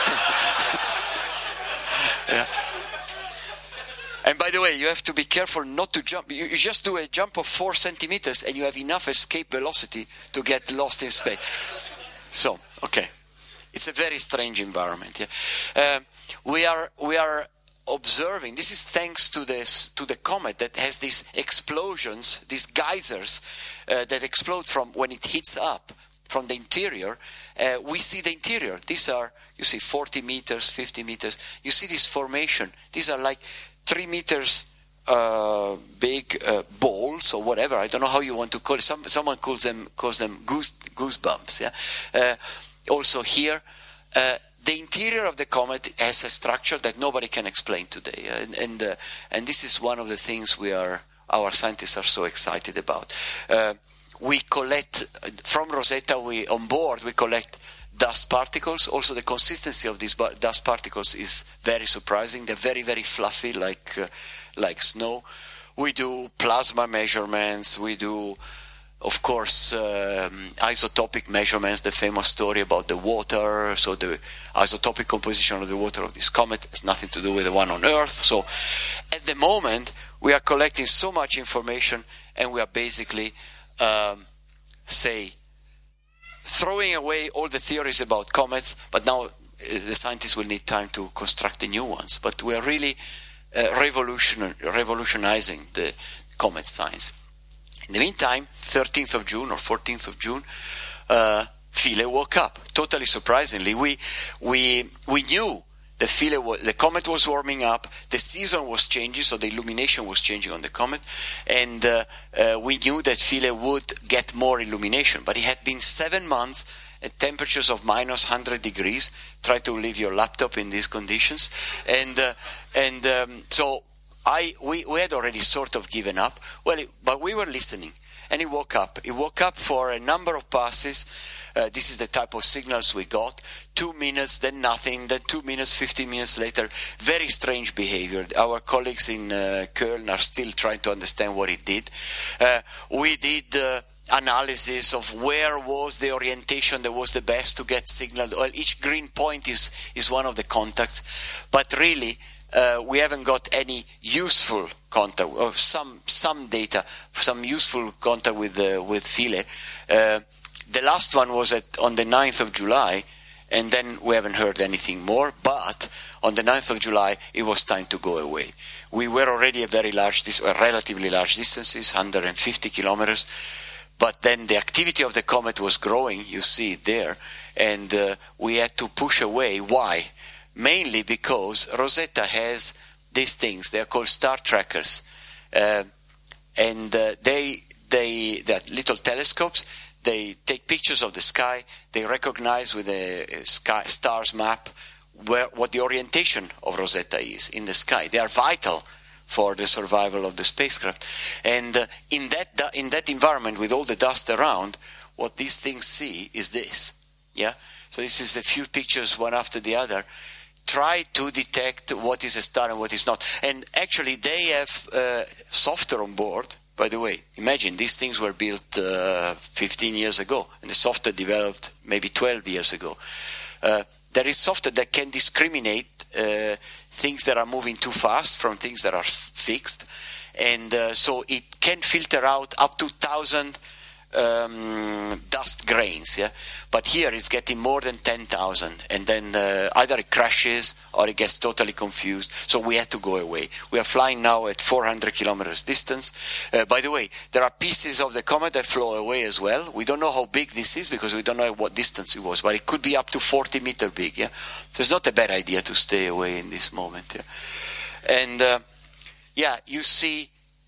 yeah. And by the way, you have to be careful not to jump. You, you just do a jump of four centimeters and you have enough escape velocity to get lost in space. So, okay. It's a very strange environment. Yeah? Uh, we are we are observing, this is thanks to this to the comet that has these explosions, these geysers uh, that explode from when it hits up from the interior. Uh, we see the interior. These are, you see, forty meters, fifty meters. You see this formation. These are like three meters uh, big uh, balls or whatever. I don't know how you want to call it. Some, someone calls them calls them goose goosebumps. Yeah. Uh, also here, uh, the interior of the comet has a structure that nobody can explain today, uh, and and, uh, and this is one of the things we are our scientists are so excited about. Uh, we collect from Rosetta. We on board we collect dust particles. Also, the consistency of these dust particles is very surprising. They're very, very fluffy, like uh, like snow. We do plasma measurements. We do, of course, um, isotopic measurements. The famous story about the water. So the isotopic composition of the water of this comet has nothing to do with the one on Earth. So at the moment, we are collecting so much information, and we are basically, um, say, throwing away all the theories about comets, but now uh, the scientists will need time to construct the new ones. But we are really uh, revolution, revolutionizing the comet science. In the meantime, thirteenth of June or fourteenth of June, uh, Philae woke up. Totally surprisingly, we we we knew the Philae was, the comet was warming up, the season was changing, so the illumination was changing on the comet, and uh, uh, we knew that Philae would get more illumination. But it had been seven months at temperatures of minus one hundred degrees. Try to leave your laptop in these conditions, and uh, and um, so I we, we had already sort of given up. Well, it, but we were listening, and he woke up. He woke up for a number of passes. Uh, this is the type of signals we got. Two minutes, then nothing, then two minutes, fifteen minutes later. Very strange behavior. Our colleagues in uh, Köln are still trying to understand what it did. Uh, we did uh, analysis of where was the orientation that was the best to get signal. Well, each green point is, is one of the contacts. But really, uh, we haven't got any useful contact, or some some data, some useful contact with, uh, with Philae. Uh, The last one was at, on the ninth of July, and then we haven't heard anything more, but on the ninth of July, it was time to go away. We were already a very large, uh, relatively large distances, one hundred fifty kilometers, but then the activity of the comet was growing, you see it there, and uh, we had to push away. Why? Mainly because Rosetta has these things, they're called star trackers, uh, and uh, they, they, they're little telescopes. They take pictures of the sky. They recognize with a sky, stars map where what the orientation of Rosetta is in the sky. They are vital for the survival of the spacecraft. And uh, in that in that environment with all the dust around, what these things see is this. Yeah. So this is a few pictures one after the other. Try to detect what is a star and what is not. And actually, they have uh, software on board. By the way, imagine these things were built uh, fifteen years ago, and the software developed maybe twelve years ago. Uh, there is software that can discriminate uh, things that are moving too fast from things that are f- fixed, and uh, so it can filter out up to one thousand um, dust grains. Yeah, but here it's getting more than ten thousand, and then uh, either it crashes or it gets totally confused. So we had to go away. We are flying now at four hundred kilometers distance. Uh, by the way, there are pieces of the comet that flow away as well. We don't know how big this is because we don't know what distance it was, but it could be up to forty meter big. Yeah, so it's not a bad idea to stay away in this moment. Yeah? And uh, yeah, you see,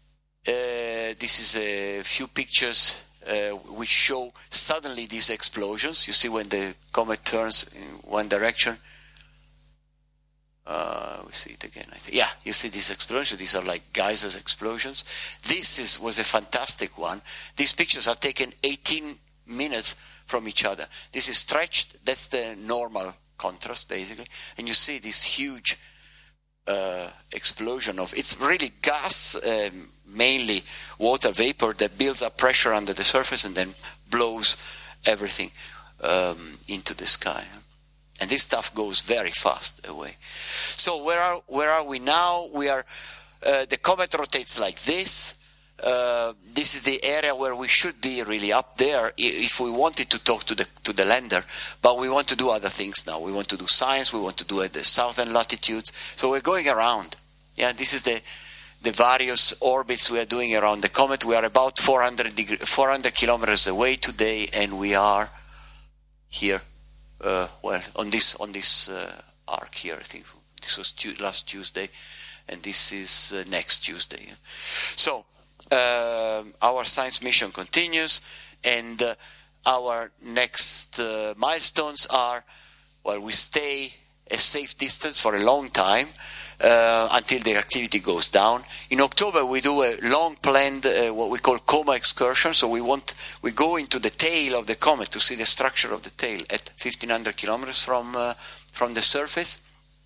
uh, this is a few pictures. Uh, which show suddenly these explosions. You see when the comet turns in one direction. Uh, we see it again, I think. Yeah, you see these explosions. These are like geysers explosions. This is, was a fantastic one. These pictures are taken eighteen minutes from each other. This is stretched. That's the normal contrast, basically. And you see this huge uh, explosion of, it's really gas, um, mainly water vapor that builds up pressure under the surface and then blows everything um, into the sky. And this stuff goes very fast away. So where are where are we now? We are uh, the comet rotates like this. Uh, this is the area where we should be really up there if we wanted to talk to the to the lander. But we want to do other things now. We want to do science. We want to do it at the southern latitudes. So we're going around. Yeah, this is the the various orbits we are doing around the comet. We are about four hundred degree, four hundred kilometers away today, and we are here. Uh, well, on this on this uh, arc here, I think this was tu last Tuesday, and this is uh, next Tuesday. Yeah? So uh, our science mission continues, and uh, our next uh, milestones are, well, we stay a safe distance for a long time uh, until the activity goes down. In October, we do a long-planned uh, what we call coma excursion. So we want we go into the tail of the comet to see the structure of the tail at fifteen hundred kilometers from uh, from the surface.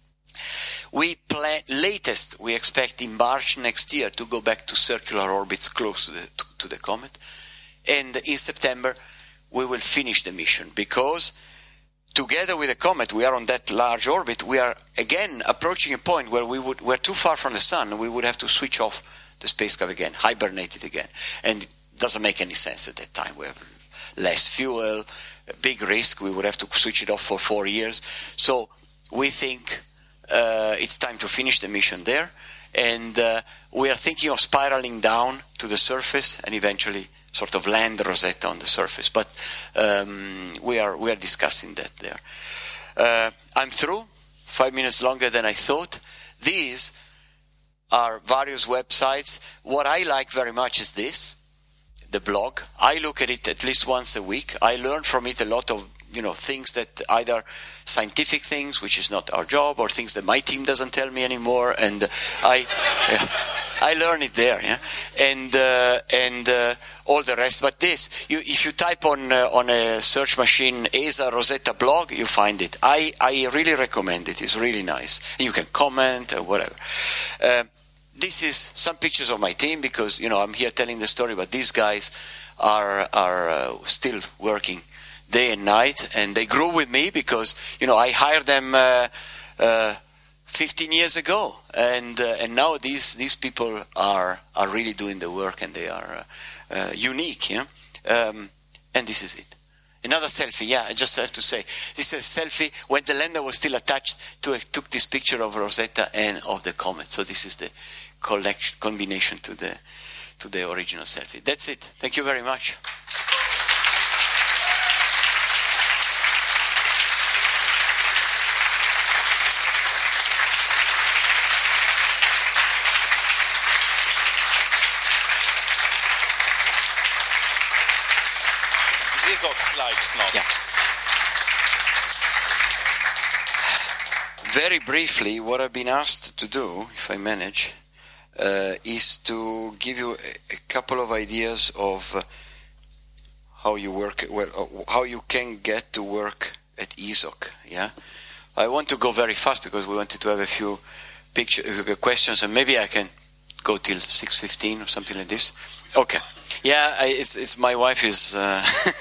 We plan latest we expect in March next year to go back to circular orbits close to the to, to the comet, and in September we will finish the mission, because together with the comet, we are on that large orbit. We are again approaching a point where we would we're too far from the sun. We would have to switch off the spacecraft again, hibernate it again, and it doesn't make any sense at that time. We have less fuel, a big risk. We would have to switch it off for four years. So we think uh, it's time to finish the mission there, and uh, we are thinking of spiraling down to the surface and eventually sort of land Rosetta on the surface, but um, we are we are discussing that there. Uh, I'm through. Five minutes longer than I thought. These are various websites. What I like very much is this, the blog. I look at it at least once a week. I learn from it a lot of you know things that either scientific things, which is not our job, or things that my team doesn't tell me anymore, and I. Yeah, I learn it there, yeah, and uh, and uh, all the rest. But this, you, if you type on uh, on a search machine E S A Rosetta blog, you find it. I, I really recommend it. It's really nice. You can comment or whatever. Uh, this is some pictures of my team, because you know I'm here telling the story, but these guys are are uh, still working day and night, and they grew with me because you know I hired them. Uh, uh, fifteen years ago, and uh, and now these these people are are really doing the work, and they are uh, uh, unique, yeah. Um, and this is it. Another selfie, yeah. I just have to say, this is a selfie when the lander was still attached to. A, took this picture of Rosetta and of the comet. So this is the collection combination to the to the original selfie. That's it. Thank you very much. Slides now. Yeah. Very briefly, what I've been asked to do, if I manage, uh, is to give you a, a couple of ideas of uh, how you work, well, uh, how you can get to work at E S O C. Yeah, I want to go very fast because we wanted to have a few picture, uh, questions, and maybe I can go till six fifteen or something like this. Okay. Yeah, I, it's it's my wife is. Uh,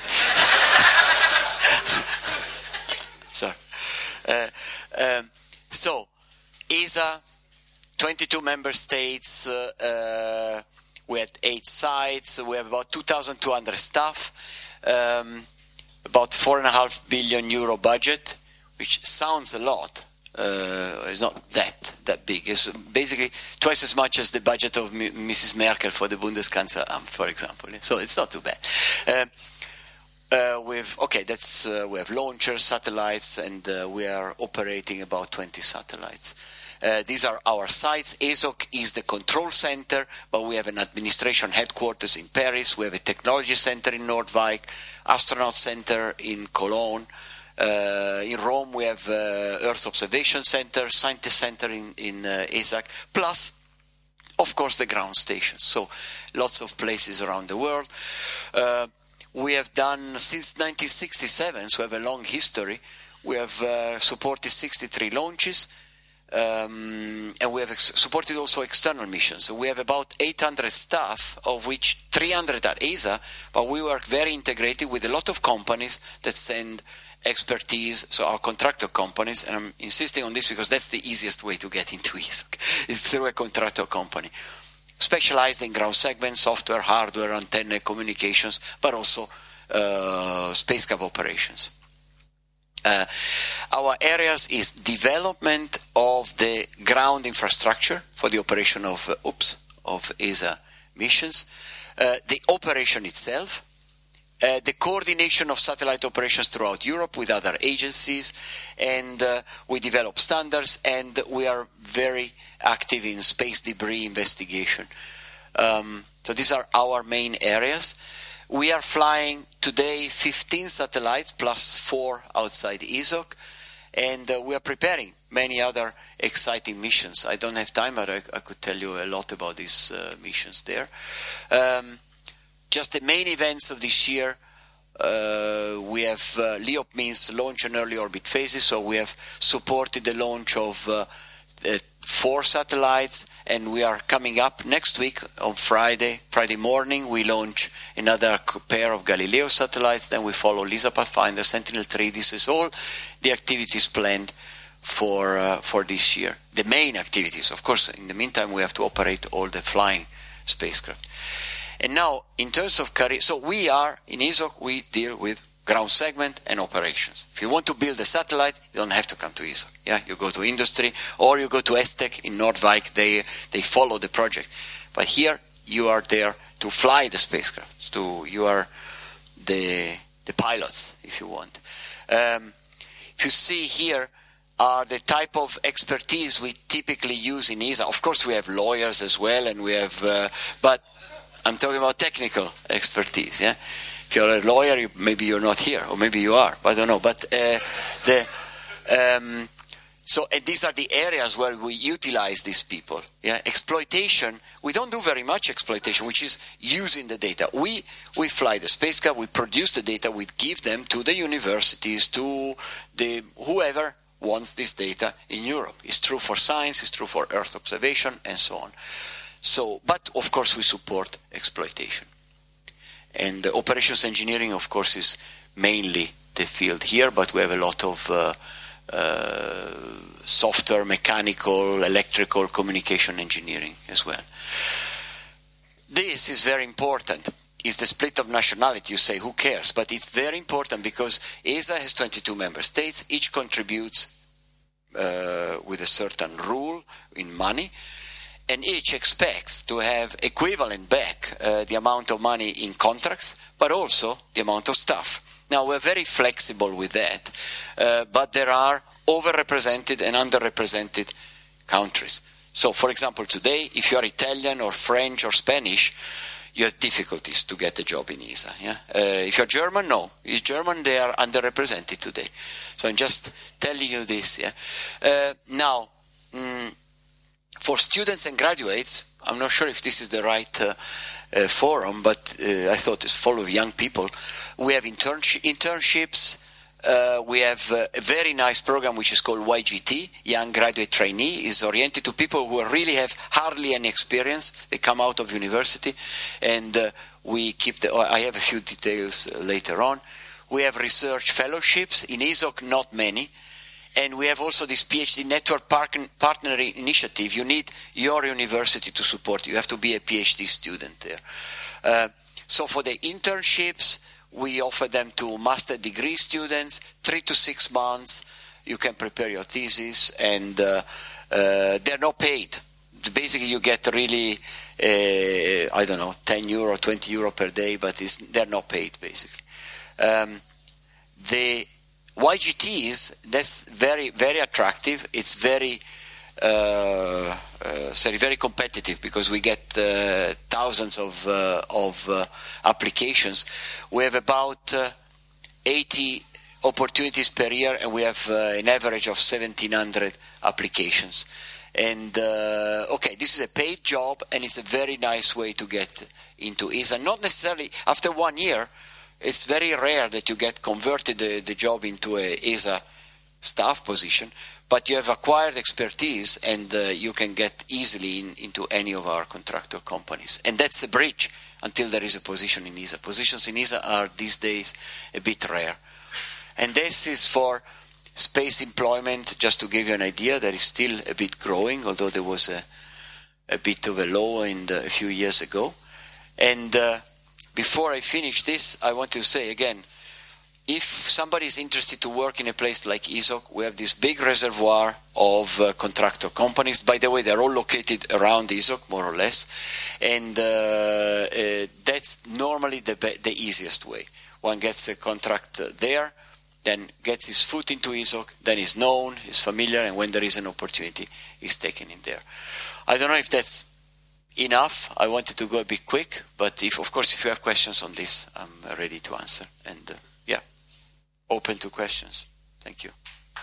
sorry. Uh, um, so, E S A, twenty-two member states. Uh, uh, we had eight sites. We have about two thousand two hundred staff. Um, about four and a half billion euro budget, which sounds a lot. Uh, it's not that that big. It's basically twice as much as the budget of M Missus Merkel for the Bundeskanzleramt, for example. So it's not too bad. Uh, uh, we've okay. That's uh, we have launchers, satellites, and uh, we are operating about twenty satellites. Uh, these are our sites. E S O C is the control center, but we have an administration headquarters in Paris. We have a technology center in Noordwijk, astronaut center in Cologne. Uh, in Rome, we have uh, Earth Observation Center, Scientist Center in, in uh, E S A C, plus, of course, the ground stations. So lots of places around the world. Uh, we have done, since nineteen sixty-seven, so we have a long history, we have uh, supported sixty-three launches, um, and we have ex- supported also external missions. So we have about eight hundred staff, of which three hundred are E S A, but we work very integrated with a lot of companies that send expertise, so our contractor companies, and I'm insisting on this because that's the easiest way to get into E S O C, is through a contractor company, specialized in ground segment, software, hardware, antenna, communications, but also uh, spacecraft operations. Uh, our areas is development of the ground infrastructure for the operation of, uh, oops, of E S A missions, uh, the operation itself, Uh, the coordination of satellite operations throughout Europe with other agencies, and uh, we develop standards, and we are very active in space debris investigation. Um, so these are our main areas. We are flying today fifteen satellites plus four outside E S O C, and uh, we are preparing many other exciting missions. I don't have time, but I, I could tell you a lot about these uh, missions there. Um, Just the main events of this year, uh, we have uh, L E O P, means launch and early orbit phases, so we have supported the launch of uh, uh, four satellites, and we are coming up next week on Friday, Friday morning, we launch another pair of Galileo satellites, then we follow LISA Pathfinder, Sentinel three. This is all the activities planned for, uh, for this year. The main activities, of course, in the meantime, we have to operate all the flying spacecraft. And now, in terms of career, so we are, in E S O C, we deal with ground segment and operations. If you want to build a satellite, you don't have to come to E S O C. Yeah, you go to industry, or you go to ESTEC in Nordwijk, they, they follow the project. But here, you are there to fly the spacecraft. To, you are the, the pilots, if you want. Um, if you see here, are the type of expertise we typically use in E S A. Of course, we have lawyers as well, and we have, uh, but I'm talking about technical expertise. Yeah, if you're a lawyer, you, maybe you're not here, or maybe you are. I don't know. But uh, the um, so and these are the areas where we utilize these people. Yeah, exploitation. We don't do very much exploitation, which is using the data. We we fly the spacecraft, we produce the data, we give them to the universities, to the whoever wants this data in Europe. It's true for science, it's true for Earth observation, and so on. So, but of course we support exploitation. And the operations engineering, of course, is mainly the field here, but we have a lot of uh, uh, software, mechanical, electrical, communication engineering as well. This is very important. It's the split of nationality. You say, who cares? But it's very important because E S A has twenty-two member states. Each contributes uh, with a certain rule in money, and each expects to have equivalent back uh, the amount of money in contracts, but also the amount of staff. Now, we're very flexible with that, uh, but there are overrepresented and underrepresented countries. So, for example, today, if you are Italian or French or Spanish, you have difficulties to get a job in E S A. Yeah? Uh, if you're German, no. If you're German, they are underrepresented today. So I'm just telling you this. Yeah? Uh, now, mm, for students and graduates, I'm not sure if this is the right uh, uh, forum, but uh, I thought it's full of young people. We have intern- internships. Uh, we have uh, a very nice program which is called Y G T, Young Graduate Trainee. Is oriented to people who really have hardly any experience. They come out of university, and uh, we keep the. I have a few details uh, later on. We have research fellowships in E S O C, not many, and we have also this PhD network partner initiative. You need your university to support you. You have to be a PhD student there. Uh, so for the internships, we offer them to master degree students, three to six months. You can prepare your thesis, and uh, uh, they're not paid. Basically, you get really, uh, I don't know, ten euro, twenty euro per day, but it's, they're not paid, basically. Um, the Y G Ts, that's very, very attractive. It's very, uh, uh, sorry, very competitive because we get uh, thousands of uh, of uh, applications. We have about uh, eighty opportunities per year, and we have uh, an average of seventeen hundred applications. And uh, okay, this is a paid job, and it's a very nice way to get into E S A. Not necessarily after one year. It's very rare that you get converted the, the job into a E S A staff position, but you have acquired expertise, and uh, you can get easily in, into any of our contractor companies. And that's a bridge until there is a position in E S A. Positions in E S A are these days a bit rare. And this is for space employment, just to give you an idea, that is still a bit growing, although there was a, a bit of a low in the, a few years ago. And uh, before I finish this, I want to say again, if somebody is interested to work in a place like I S O C, we have this big reservoir of uh, contractor companies. By the way, they're all located around I S O C, more or less. And uh, uh, that's normally the, the easiest way. One gets a contract there, then gets his foot into I S O C, then is known, is familiar, and when there is an opportunity, is taken in there. I don't know if that's enough. I wanted to go a bit quick, but if, of course, if you have questions on this, I'm ready to answer. And uh, yeah, open to questions. Thank you.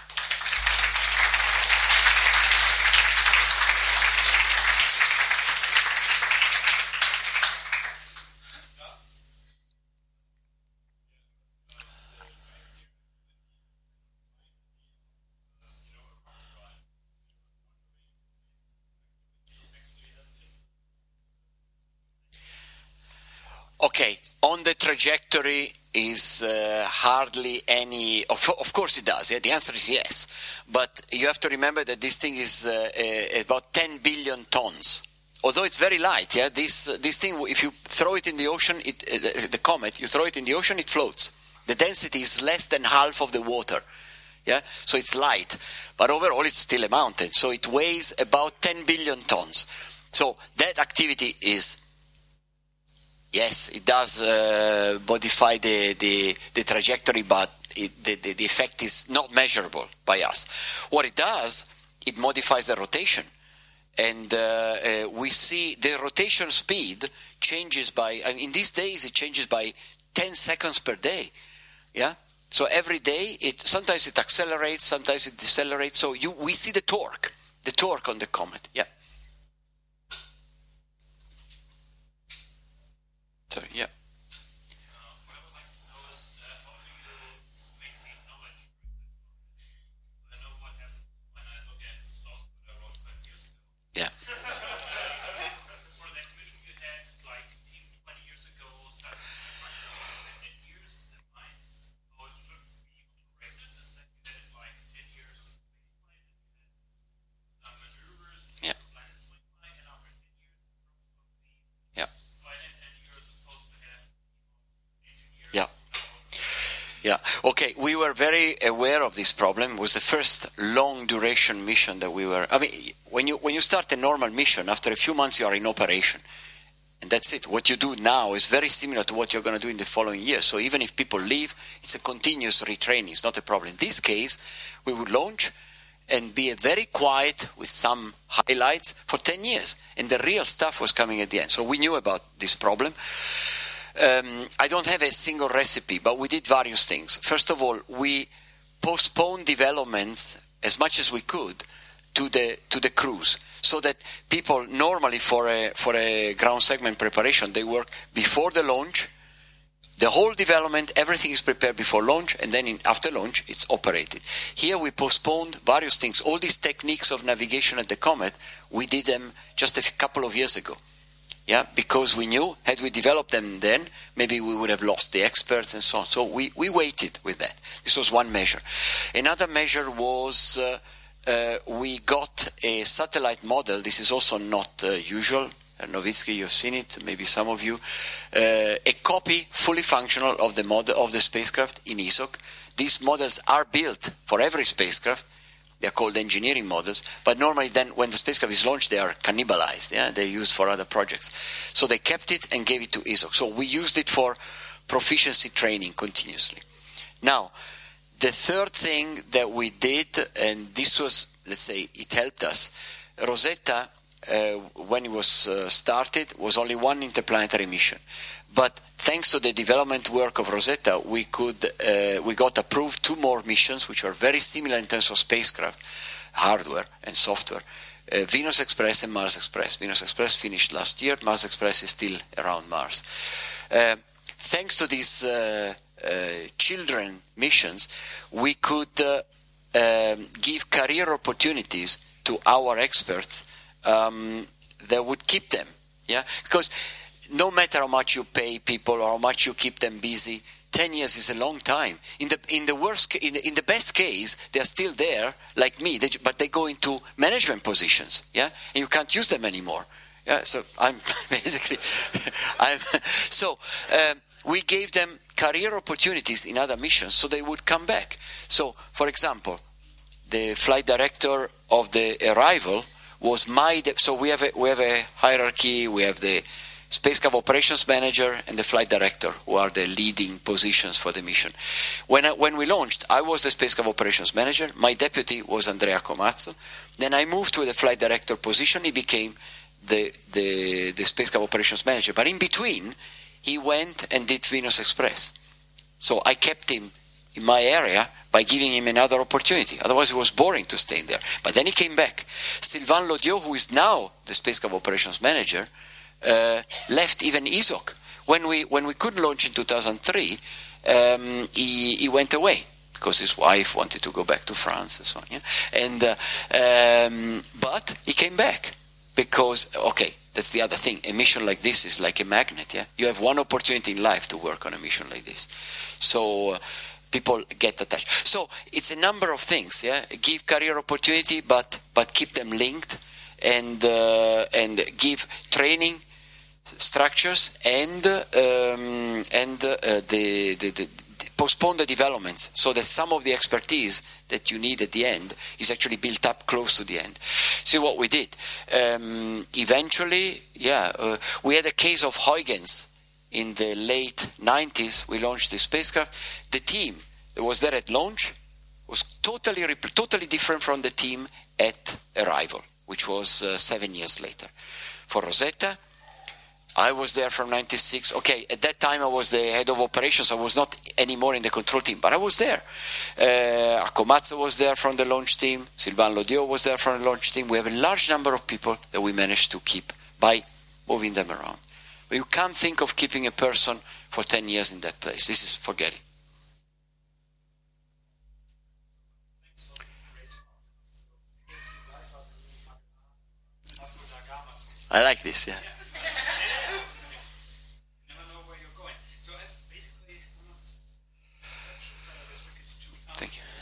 Okay, on the trajectory is uh, hardly any, of, of course it does, yeah? The answer is yes, but you have to remember that this thing is uh, uh, about ten billion tons, although it's very light, yeah, this, uh, this thing, if you throw it in the ocean, it, uh, the, the comet, you throw it in the ocean, it floats. The density is less than half of the water, yeah, so it's light, but overall it's still a mountain, so it weighs about ten billion tons, so that activity is, yes, it does uh, modify the, the, the trajectory, but it, the, the, the effect is not measurable by us. What it does, it modifies the rotation. And uh, uh, we see the rotation speed changes by, I mean, in these days it changes by ten seconds per day. Yeah? So every day, it sometimes it accelerates, sometimes it decelerates. So you, we see the torque, the torque on the comet. Yeah. Sorry, yeah. Yeah. Yeah, okay, we were very aware of this problem. It was the first long duration mission that we were, I mean, when you when you start a normal mission, after a few months you are in operation. And that's it. What you do now is very similar to what you're going to do in the following year. So even if people leave, it's a continuous retraining. It's not a problem. In this case, we would launch and be very quiet with some highlights for ten years. And the real stuff was coming at the end. So we knew about this problem. Um, I don't have a single recipe, but we did various things. First of all, we postponed developments as much as we could to the to the cruise, so that people normally for a for a ground segment preparation, they work before the launch. The whole development, everything is prepared before launch, and then in, after launch, it's operated. Here we postponed various things. All these techniques of navigation at the Comet, we did them just a couple of years ago. Yeah, because we knew, had we developed them then, maybe we would have lost the experts and so on. So we, we waited with that. This was one measure. Another measure was uh, uh, we got a satellite model. This is also not uh, usual. Novitsky, you've seen it, maybe some of you. Uh, a copy, fully functional, of the model of the spacecraft in I S O C. These models are built for every spacecraft. They're called engineering models, but normally then when the spacecraft is launched, they are cannibalized. Yeah, they're used for other projects. So they kept it and gave it to I S O C. So we used it for proficiency training continuously. Now, the third thing that we did, and this was, let's say, it helped us. Rosetta, uh, when it was uh, started, was only one interplanetary mission. but thanks to the development work of Rosetta, we could uh, we got approved two more missions, which are very similar in terms of spacecraft, hardware and software. Uh, Venus Express and Mars Express. Venus Express finished last year. Mars Express is still around Mars. Uh, thanks to these uh, uh, children missions, we could uh, um, give career opportunities to our experts um, that would keep them. Yeah, because no matter how much you pay people or how much you keep them busy, ten years is a long time. In the in the worst, in the, in the best case, they are still there, like me, they, but they go into management positions. Yeah, and you can't use them anymore. Yeah, so I'm basically, I'm so um, we gave them career opportunities in other missions, so they would come back. So, for example, the flight director of the Arrival was my. De- so we have a we have a hierarchy. We have the Spacecraft Operations Manager and the Flight Director, who are the leading positions for the mission. When I, when we launched, I was the Spacecraft Operations Manager. My deputy was Andrea Comazzo. Then I moved to the Flight Director position. He became the, the, the Spacecraft Operations Manager. But in between, he went and did Venus Express. So I kept him in my area by giving him another opportunity. Otherwise, it was boring to stay in there. But then he came back. Sylvain Lodiot, who is now the Spacecraft Operations Manager, Uh, left even E S O C. When we when we couldn't launch in two thousand three, um, he, he went away because his wife wanted to go back to France and so on. Yeah? And uh, um, but he came back because okay, that's the other thing. A mission like this is like a magnet. Yeah, you have one opportunity in life to work on a mission like this, so. Uh, People get attached. So it's a number of things. Yeah, give career opportunity, but but keep them linked, and uh, and give training structures and um, and uh, the, the, the postpone the developments so that some of the expertise that you need at the end is actually built up close to the end. See what we did. Um, eventually, yeah, uh, we had a case of Huygens. In the late nineties, we launched the spacecraft. The team that was there at launch was totally totally different from the team at arrival, which was uh, seven years later. For Rosetta, I was there from ninety-six. Okay, at that time I was the head of operations. I was not anymore in the control team, but I was there. Uh, Comazzo was there from the launch team. Sylvain Lodiot was there from the launch team. We have a large number of people that we managed to keep by moving them around. You can't think of keeping a person for ten years in that place. This is forget it. I like this, yeah. Thank you.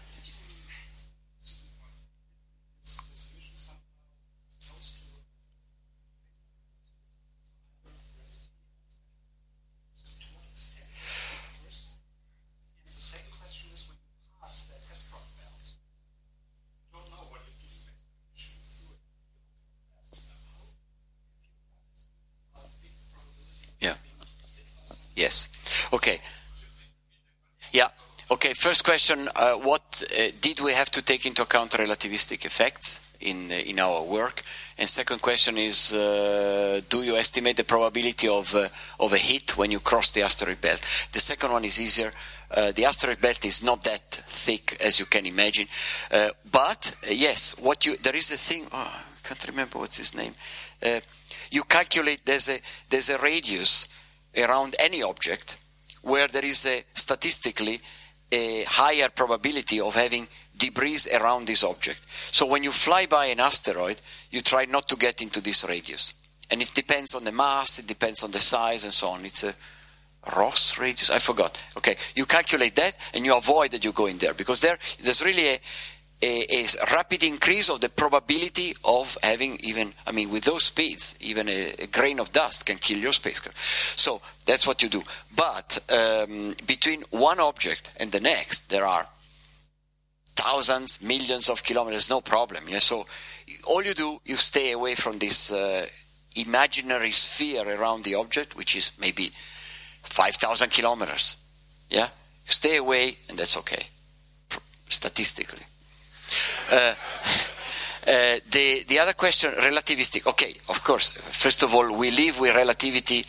Yes. Okay. Yeah. Okay. First question: uh, What uh, did we have to take into account relativistic effects in uh, in our work? And second question is: uh, Do you estimate the probability of uh, of a hit when you cross the asteroid belt? The second one is easier. Uh, the asteroid belt is not that thick as you can imagine, uh, but uh, yes, what you there is a thing. Oh, I can't remember what's his name. Uh, you calculate there's a there's a radius around any object where there is a statistically a higher probability of having debris around this object. So when you fly by an asteroid, you try not to get into this radius. And it depends on the mass, it depends on the size and so on. It's a Ross radius, I forgot. Okay, you calculate that and you avoid that you go in there because there there's really a A, a rapid increase of the probability of having even, I mean, with those speeds, even a, a grain of dust can kill your spacecraft. So that's what you do. But um, between one object and the next, there are thousands, millions of kilometers, no problem. Yeah? So all you do, you stay away from this uh, imaginary sphere around the object, which is maybe five thousand kilometers. Yeah, you stay away, and that's okay, statistically. Uh, uh, the the other question, relativistic. Okay, of course. First of all, we live with relativity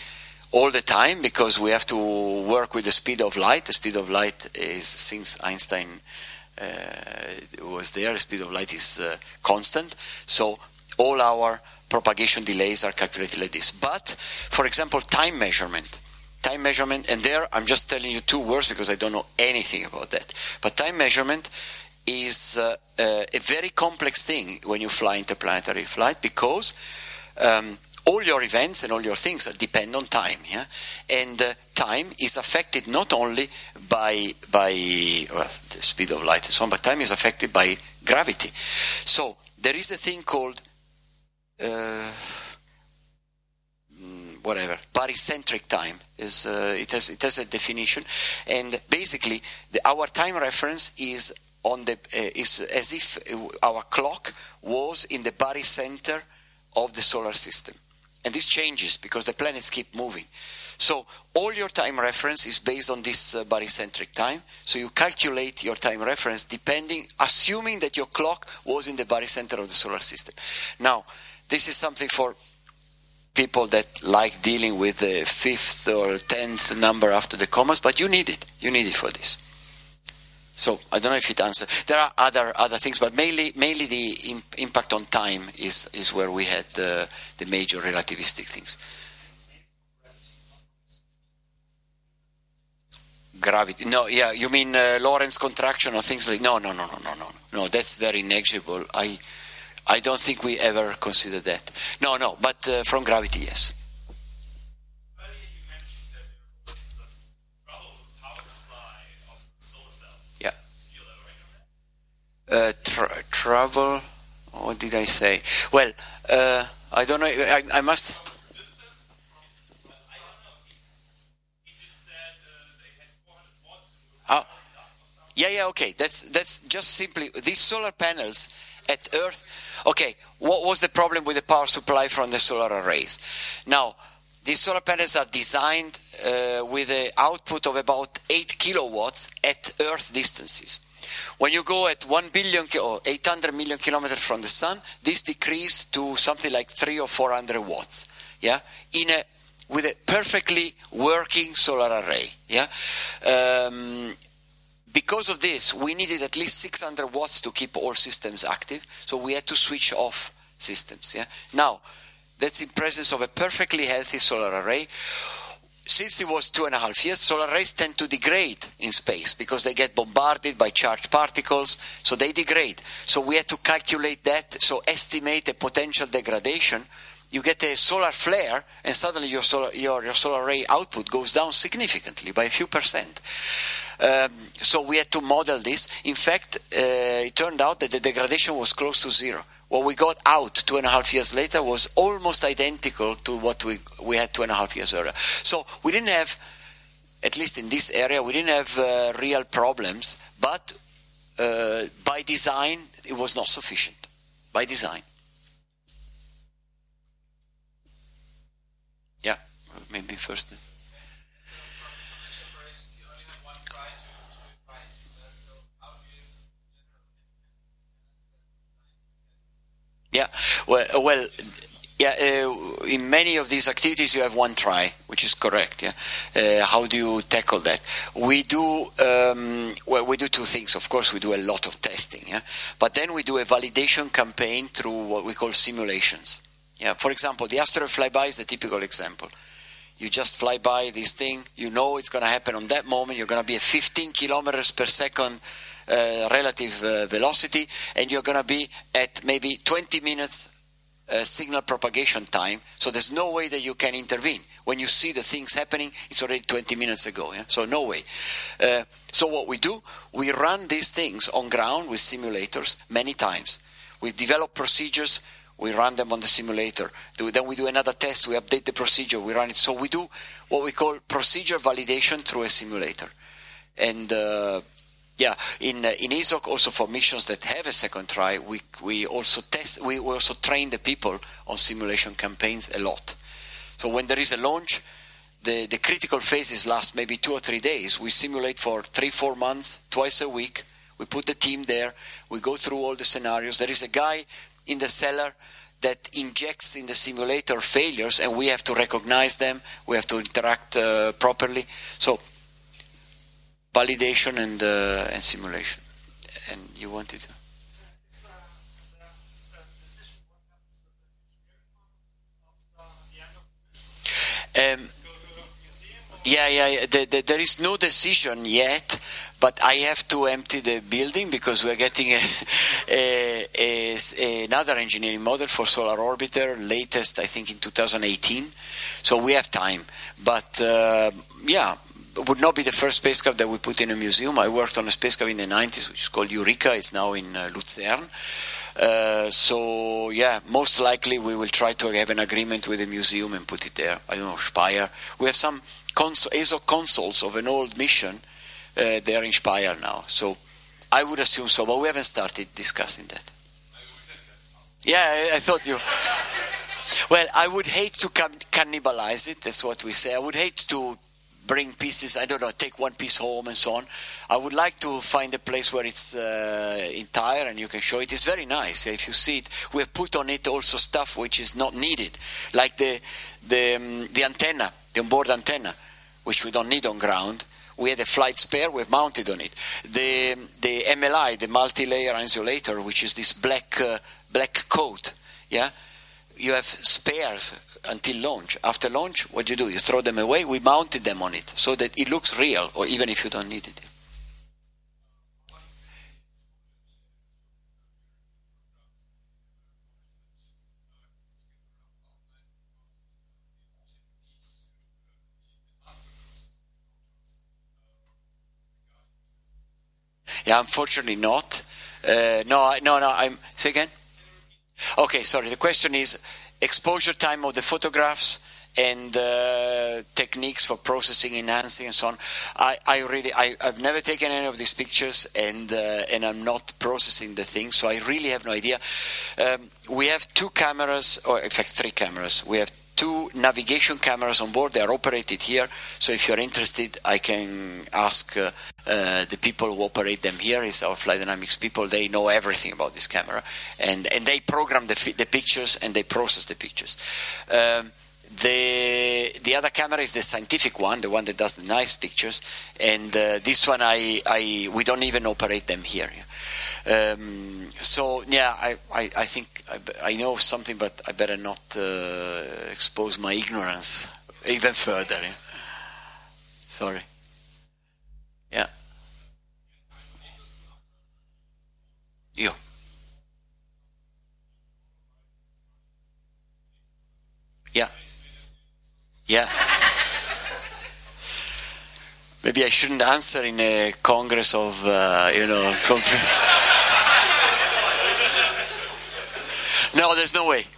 all the time because we have to work with the speed of light. The speed of light is, since Einstein uh, was there, the speed of light is uh, constant. So all our propagation delays are calculated like this. But, for example, time measurement. Time measurement, and there I'm just telling you two words because I don't know anything about that. But time measurement is uh, uh, a very complex thing when you fly interplanetary flight because um, all your events and all your things depend on time. Yeah? And uh, time is affected not only by, by well, the speed of light and so on, but time is affected by gravity. So there is a thing called uh, whatever, barycentric time. Is uh, it has it has a definition, and basically the, our time reference is on the uh, is as if our clock was in the barycenter of the solar system, and this changes because the planets keep moving. So all your time reference is based on this uh, barycentric time. So you calculate your time reference depending, assuming that your clock was in the barycenter of the solar system. Now, this is something for people that like dealing with the fifth or tenth number after the commas, but you need it. You need it for this. So I don't know if it answers. There are other other things, but mainly mainly the imp- impact on time is is where we had uh, the major relativistic things. Gravity. No, yeah, you mean uh, Lorentz contraction or things like? No, no, no, no, no, no, no. That's very negligible. I. I don't think we ever considered that. No, no, but uh, from gravity, yes. Earlier you mentioned that there was some trouble with power supply of solar cells. Yeah. Can you elaborate on that? Uh, tr- trouble, what did I say? Well, uh, I don't know, I, I must... Distance from, I don't know, he, he just said uh, they had four hundred watts and was Oh. or something. Yeah, yeah, okay, that's, that's just simply, these solar panels at Earth, okay, what was the problem with the power supply from the solar arrays? Now, these solar panels are designed uh, with an output of about eight kilowatts at Earth distances. When you go at one billion or eight hundred million kilometers from the sun, this decreased to something like three or four hundred watts. Yeah, in a with a perfectly working solar array. Yeah. Um, Because of this, we needed at least six hundred watts to keep all systems active, so we had to switch off systems. Yeah. Now, that's in presence of a perfectly healthy solar array. Since it was two and a half years, solar arrays tend to degrade in space because they get bombarded by charged particles, so they degrade. So we had to calculate that, so estimate a potential degradation. You get a solar flare, and suddenly your solar, your, your solar array output goes down significantly by a few percent. Um, so we had to model this. In fact, uh, it turned out that the degradation was close to zero. What we got out two and a half years later was almost identical to what we, we had two and a half years earlier. So we didn't have, at least in this area, we didn't have uh, real problems, but uh, by design, it was not sufficient. By design. Yeah, maybe first. Yeah, well, well, yeah. Uh, in many of these activities, you have one try, which is correct. Yeah. Uh, how do you tackle that? We do. Um, well, we do two things. Of course, we do a lot of testing. Yeah. But then we do a validation campaign through what we call simulations. Yeah. For example, the asteroid flyby is the typical example. You just fly by this thing. You know it's going to happen on that moment. You're going to be at fifteen kilometers per second. Uh, relative uh, velocity, and you're going to be at maybe twenty minutes uh, signal propagation time, so there's no way that you can intervene. When you see the things happening, it's already twenty minutes ago, yeah? So no way. Uh, so what we do, we run these things on ground with simulators many times. We develop procedures, we run them on the simulator. Then we do another test, we update the procedure, we run it. So we do what we call procedure validation through a simulator. And uh, Yeah, in uh, in E S O C also for missions that have a second try, we we also test, we, we also train the people on simulation campaigns a lot. So when there is a launch, the, the critical phases last maybe two or three days. We simulate for three, four months, twice a week. We put the team there. We go through all the scenarios. There is a guy in the cellar that injects in the simulator failures, and we have to recognize them, we have to interact uh, properly. So, validation and, uh, and simulation. And you wanted to? Is uh, the, the decision what happens with the engineering after the end of the mission? Um, Go to a museum? Or? Yeah, yeah, yeah. The, the, there is no decision yet, but I have to empty the building because we're getting a, a, a, a, another engineering model for Solar Orbiter, latest I think in two thousand eighteen. So we have time. But uh, yeah, it would not be the first spacecraft that we put in a museum. I worked on a spacecraft in the nineties, which is called Eureka. It's now in uh, Lucerne. Uh, so yeah, most likely we will try to have an agreement with the museum and put it there. I don't know, Speyer. We have some cons- E S O consoles of an old mission. Uh, they are in Speyer now. So I would assume so, but we haven't started discussing that. Yeah, I, I thought you... Well, I would hate to can- cannibalize it, that's what we say. I would hate to bring pieces, I don't know, take one piece home and so on. I would like to find a place where it's uh, entire and you can show it. It's very nice. If you see it, we have put on it also stuff which is not needed, like the the, um, the antenna, the onboard antenna, which we don't need on ground. We had a flight spare, we've mounted on it. The the M L I, the multi-layer insulator, which is this black uh, black coat, yeah? You have spares until launch. After launch, what do you do? You throw them away. We mounted them on it so that it looks real, or even if you don't need it. Yeah, unfortunately not. Uh, no, I- no, no. I'm. Say again. Okay, sorry. The question is exposure time of the photographs and uh, techniques for processing, enhancing, and so on. I, I really, I, I've never taken any of these pictures, and uh, and I'm not processing the thing, so I really have no idea. Um, we have two cameras, or in fact three cameras. We have two navigation cameras on board. They are operated here, so if you're interested, I can ask uh, uh, the people who operate them here. It's our flight dynamics people. They know everything about this camera, and, and they program the, fi- the pictures and they process the pictures. Um, the the other camera is the scientific one, the one that does the nice pictures, and uh, this one I, I we don't even operate them here. Um, so yeah, I, I, I think I, I know something, but I better not uh, expose my ignorance even further. Yeah? Sorry. Yeah. You. Yeah. Yeah. Maybe I shouldn't answer in a congress of, uh, you know, conf- No, there's no way.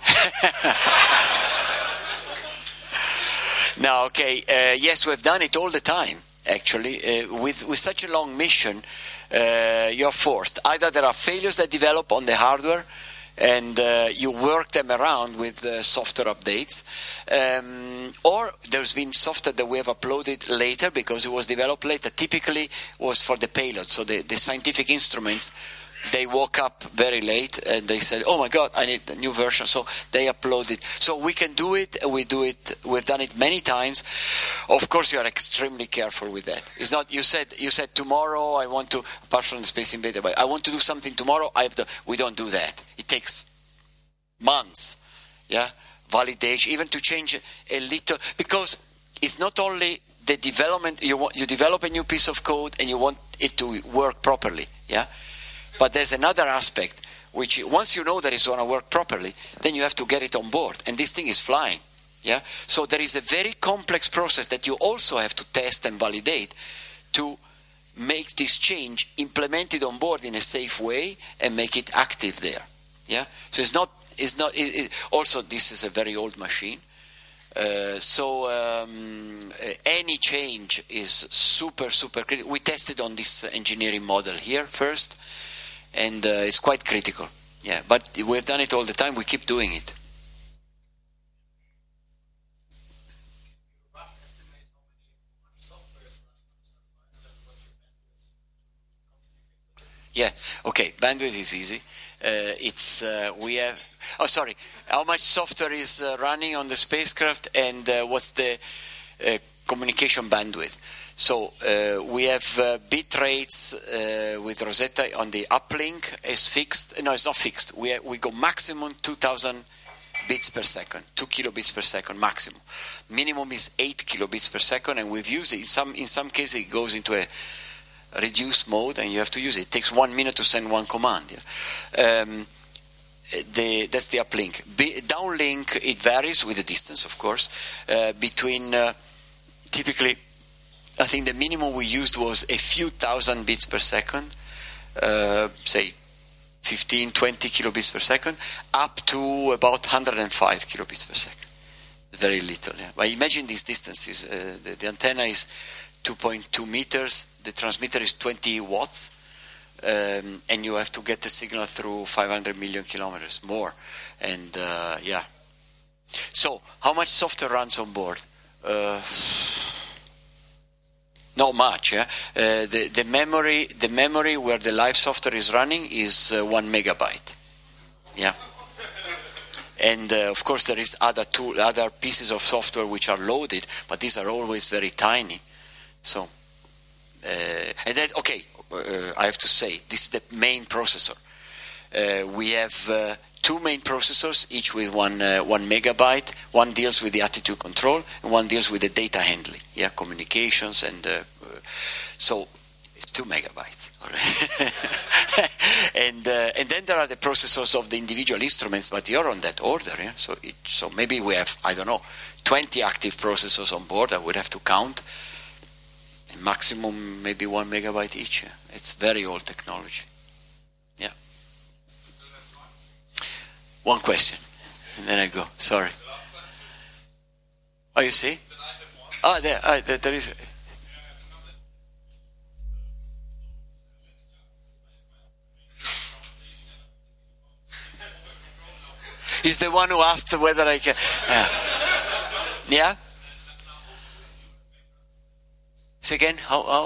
No, okay. Uh, yes, we've done it all the time, actually. Uh, with, with such a long mission, uh, you're forced. Either there are failures that develop on the hardware, and uh, you work them around with uh, software updates, um, or there's been software that we have uploaded later because it was developed later. Typically was for the payload, so the, the scientific instruments, they woke up very late and they said, oh my god, I need a new version, so they upload it. So we can do it, we do it, we've done it many times. Of course you are extremely careful with that. It's not, you said you said tomorrow I want to, apart from the Space Invader, but I want to do something tomorrow, I have to, we don't do that. It takes months, yeah, validation, even to change a little, because it's not only the development, you want, you develop a new piece of code and you want it to work properly, yeah. But there's another aspect, which once you know that it's going to work properly, then you have to get it on board. And this thing is flying. Yeah. So there is a very complex process that you also have to test and validate to make this change implemented on board in a safe way and make it active there. Yeah. So it's not, it's not, it, it, also this is a very old machine. Uh, so um, uh, any change is super, super critical. We tested on this engineering model here first. And uh, it's quite critical, yeah. But we've done it all the time. We keep doing it. Yeah. Okay. Bandwidth is easy. Uh, it's uh, we have Oh, sorry. How much software is uh, running on the spacecraft, and uh, what's the uh, communication bandwidth? So uh, we have uh, bit rates uh, with Rosetta on the uplink is fixed. No, it's not fixed. We we go maximum two thousand bits per second, two kilobits per second maximum. Minimum is eight kilobits per second, and we've used it. In some in some cases, it goes into a reduced mode, and you have to use it. It takes one minute to send one command. Yeah? Um, the, that's the uplink. Be, downlink, it varies with the distance, of course. Uh, between uh, typically, I think the minimum we used was a few thousand bits per second, uh, say fifteen, twenty kilobits per second, up to about one hundred five kilobits per second. Very little, yeah. But imagine these distances. Uh, the, the antenna is two point two meters, the transmitter is twenty watts, um, and you have to get the signal through five hundred million kilometers, more. And uh, yeah. So, how much software runs on board? Uh, not much, yeah. Uh, the, the memory, the memory where the live software is running is uh, one megabyte, yeah. And uh, of course there is other tool, other pieces of software which are loaded, but these are always very tiny. So, uh, and then, okay, uh, I have to say, this is the main processor. Uh, we have uh, two main processors, each with one uh, one megabyte. One deals with the attitude control, and one deals with the data handling, yeah, communications, and uh, uh, so it's two megabytes. and uh, and then there are the processors of the individual instruments, but you're on that order, yeah. So it, so maybe we have, I don't know, twenty active processors on board. I would have to count. Maximum maybe one megabyte each. Yeah. It's very old technology. Yeah. One question, and then I go. Sorry. Oh, you see? Oh, there, oh, there, there is. He's the one who asked whether I can. Yeah. Yeah? Say again, how? how?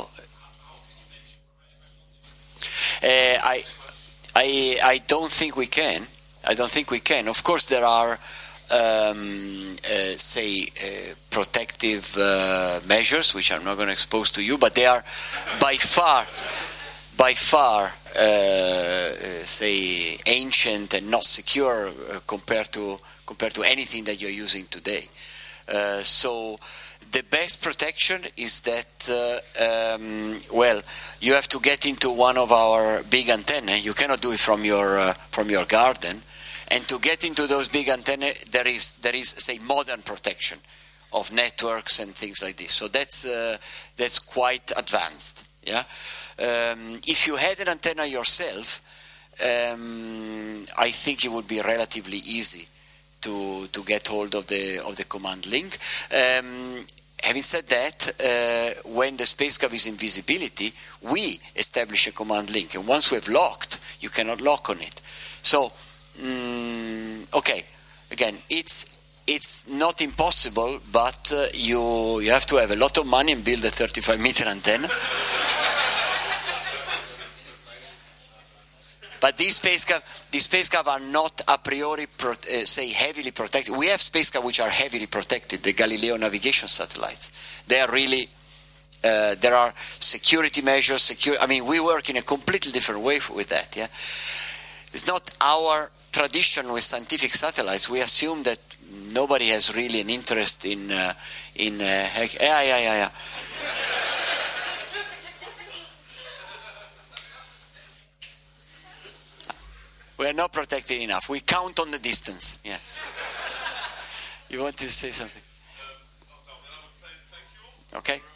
Uh, I, I, I don't think we can. I don't think we can. Of course, there are, um, uh, say, uh, protective uh, measures, which I'm not going to expose to you, but they are by far, by far, uh, uh, say, ancient and not secure uh, compared to compared to anything that you're using today. Uh, so. The best protection is that, uh, um, well, you have to get into one of our big antennae. You cannot do it from your uh, from your garden. And to get into those big antennae, there is there is say modern protection of networks and things like this. So that's uh, that's quite advanced. Yeah. Um, if you had an antenna yourself, um, I think it would be relatively easy to to get hold of the of the command link. Um, having said that, uh, when the spacecraft is in visibility, we establish a command link, and once we have locked, you cannot lock on it. So, um, okay, again, it's it's not impossible, but uh, you you have to have a lot of money and build a thirty-five meter antenna. But these spacecraft, these spacecraft are not a priori, pro, uh, say, heavily protected. We have spacecraft which are heavily protected, the Galileo navigation satellites. They are really, uh, there are security measures, secure, I mean, we work in a completely different way with that, yeah. It's not our tradition with scientific satellites. We assume that nobody has really an interest in, uh, in, uh, yeah, yeah, yeah, yeah. We are not protected enough. We count on the distance. Yeah. You wanted to say something? Uh, no, then I would say thank you. Okay.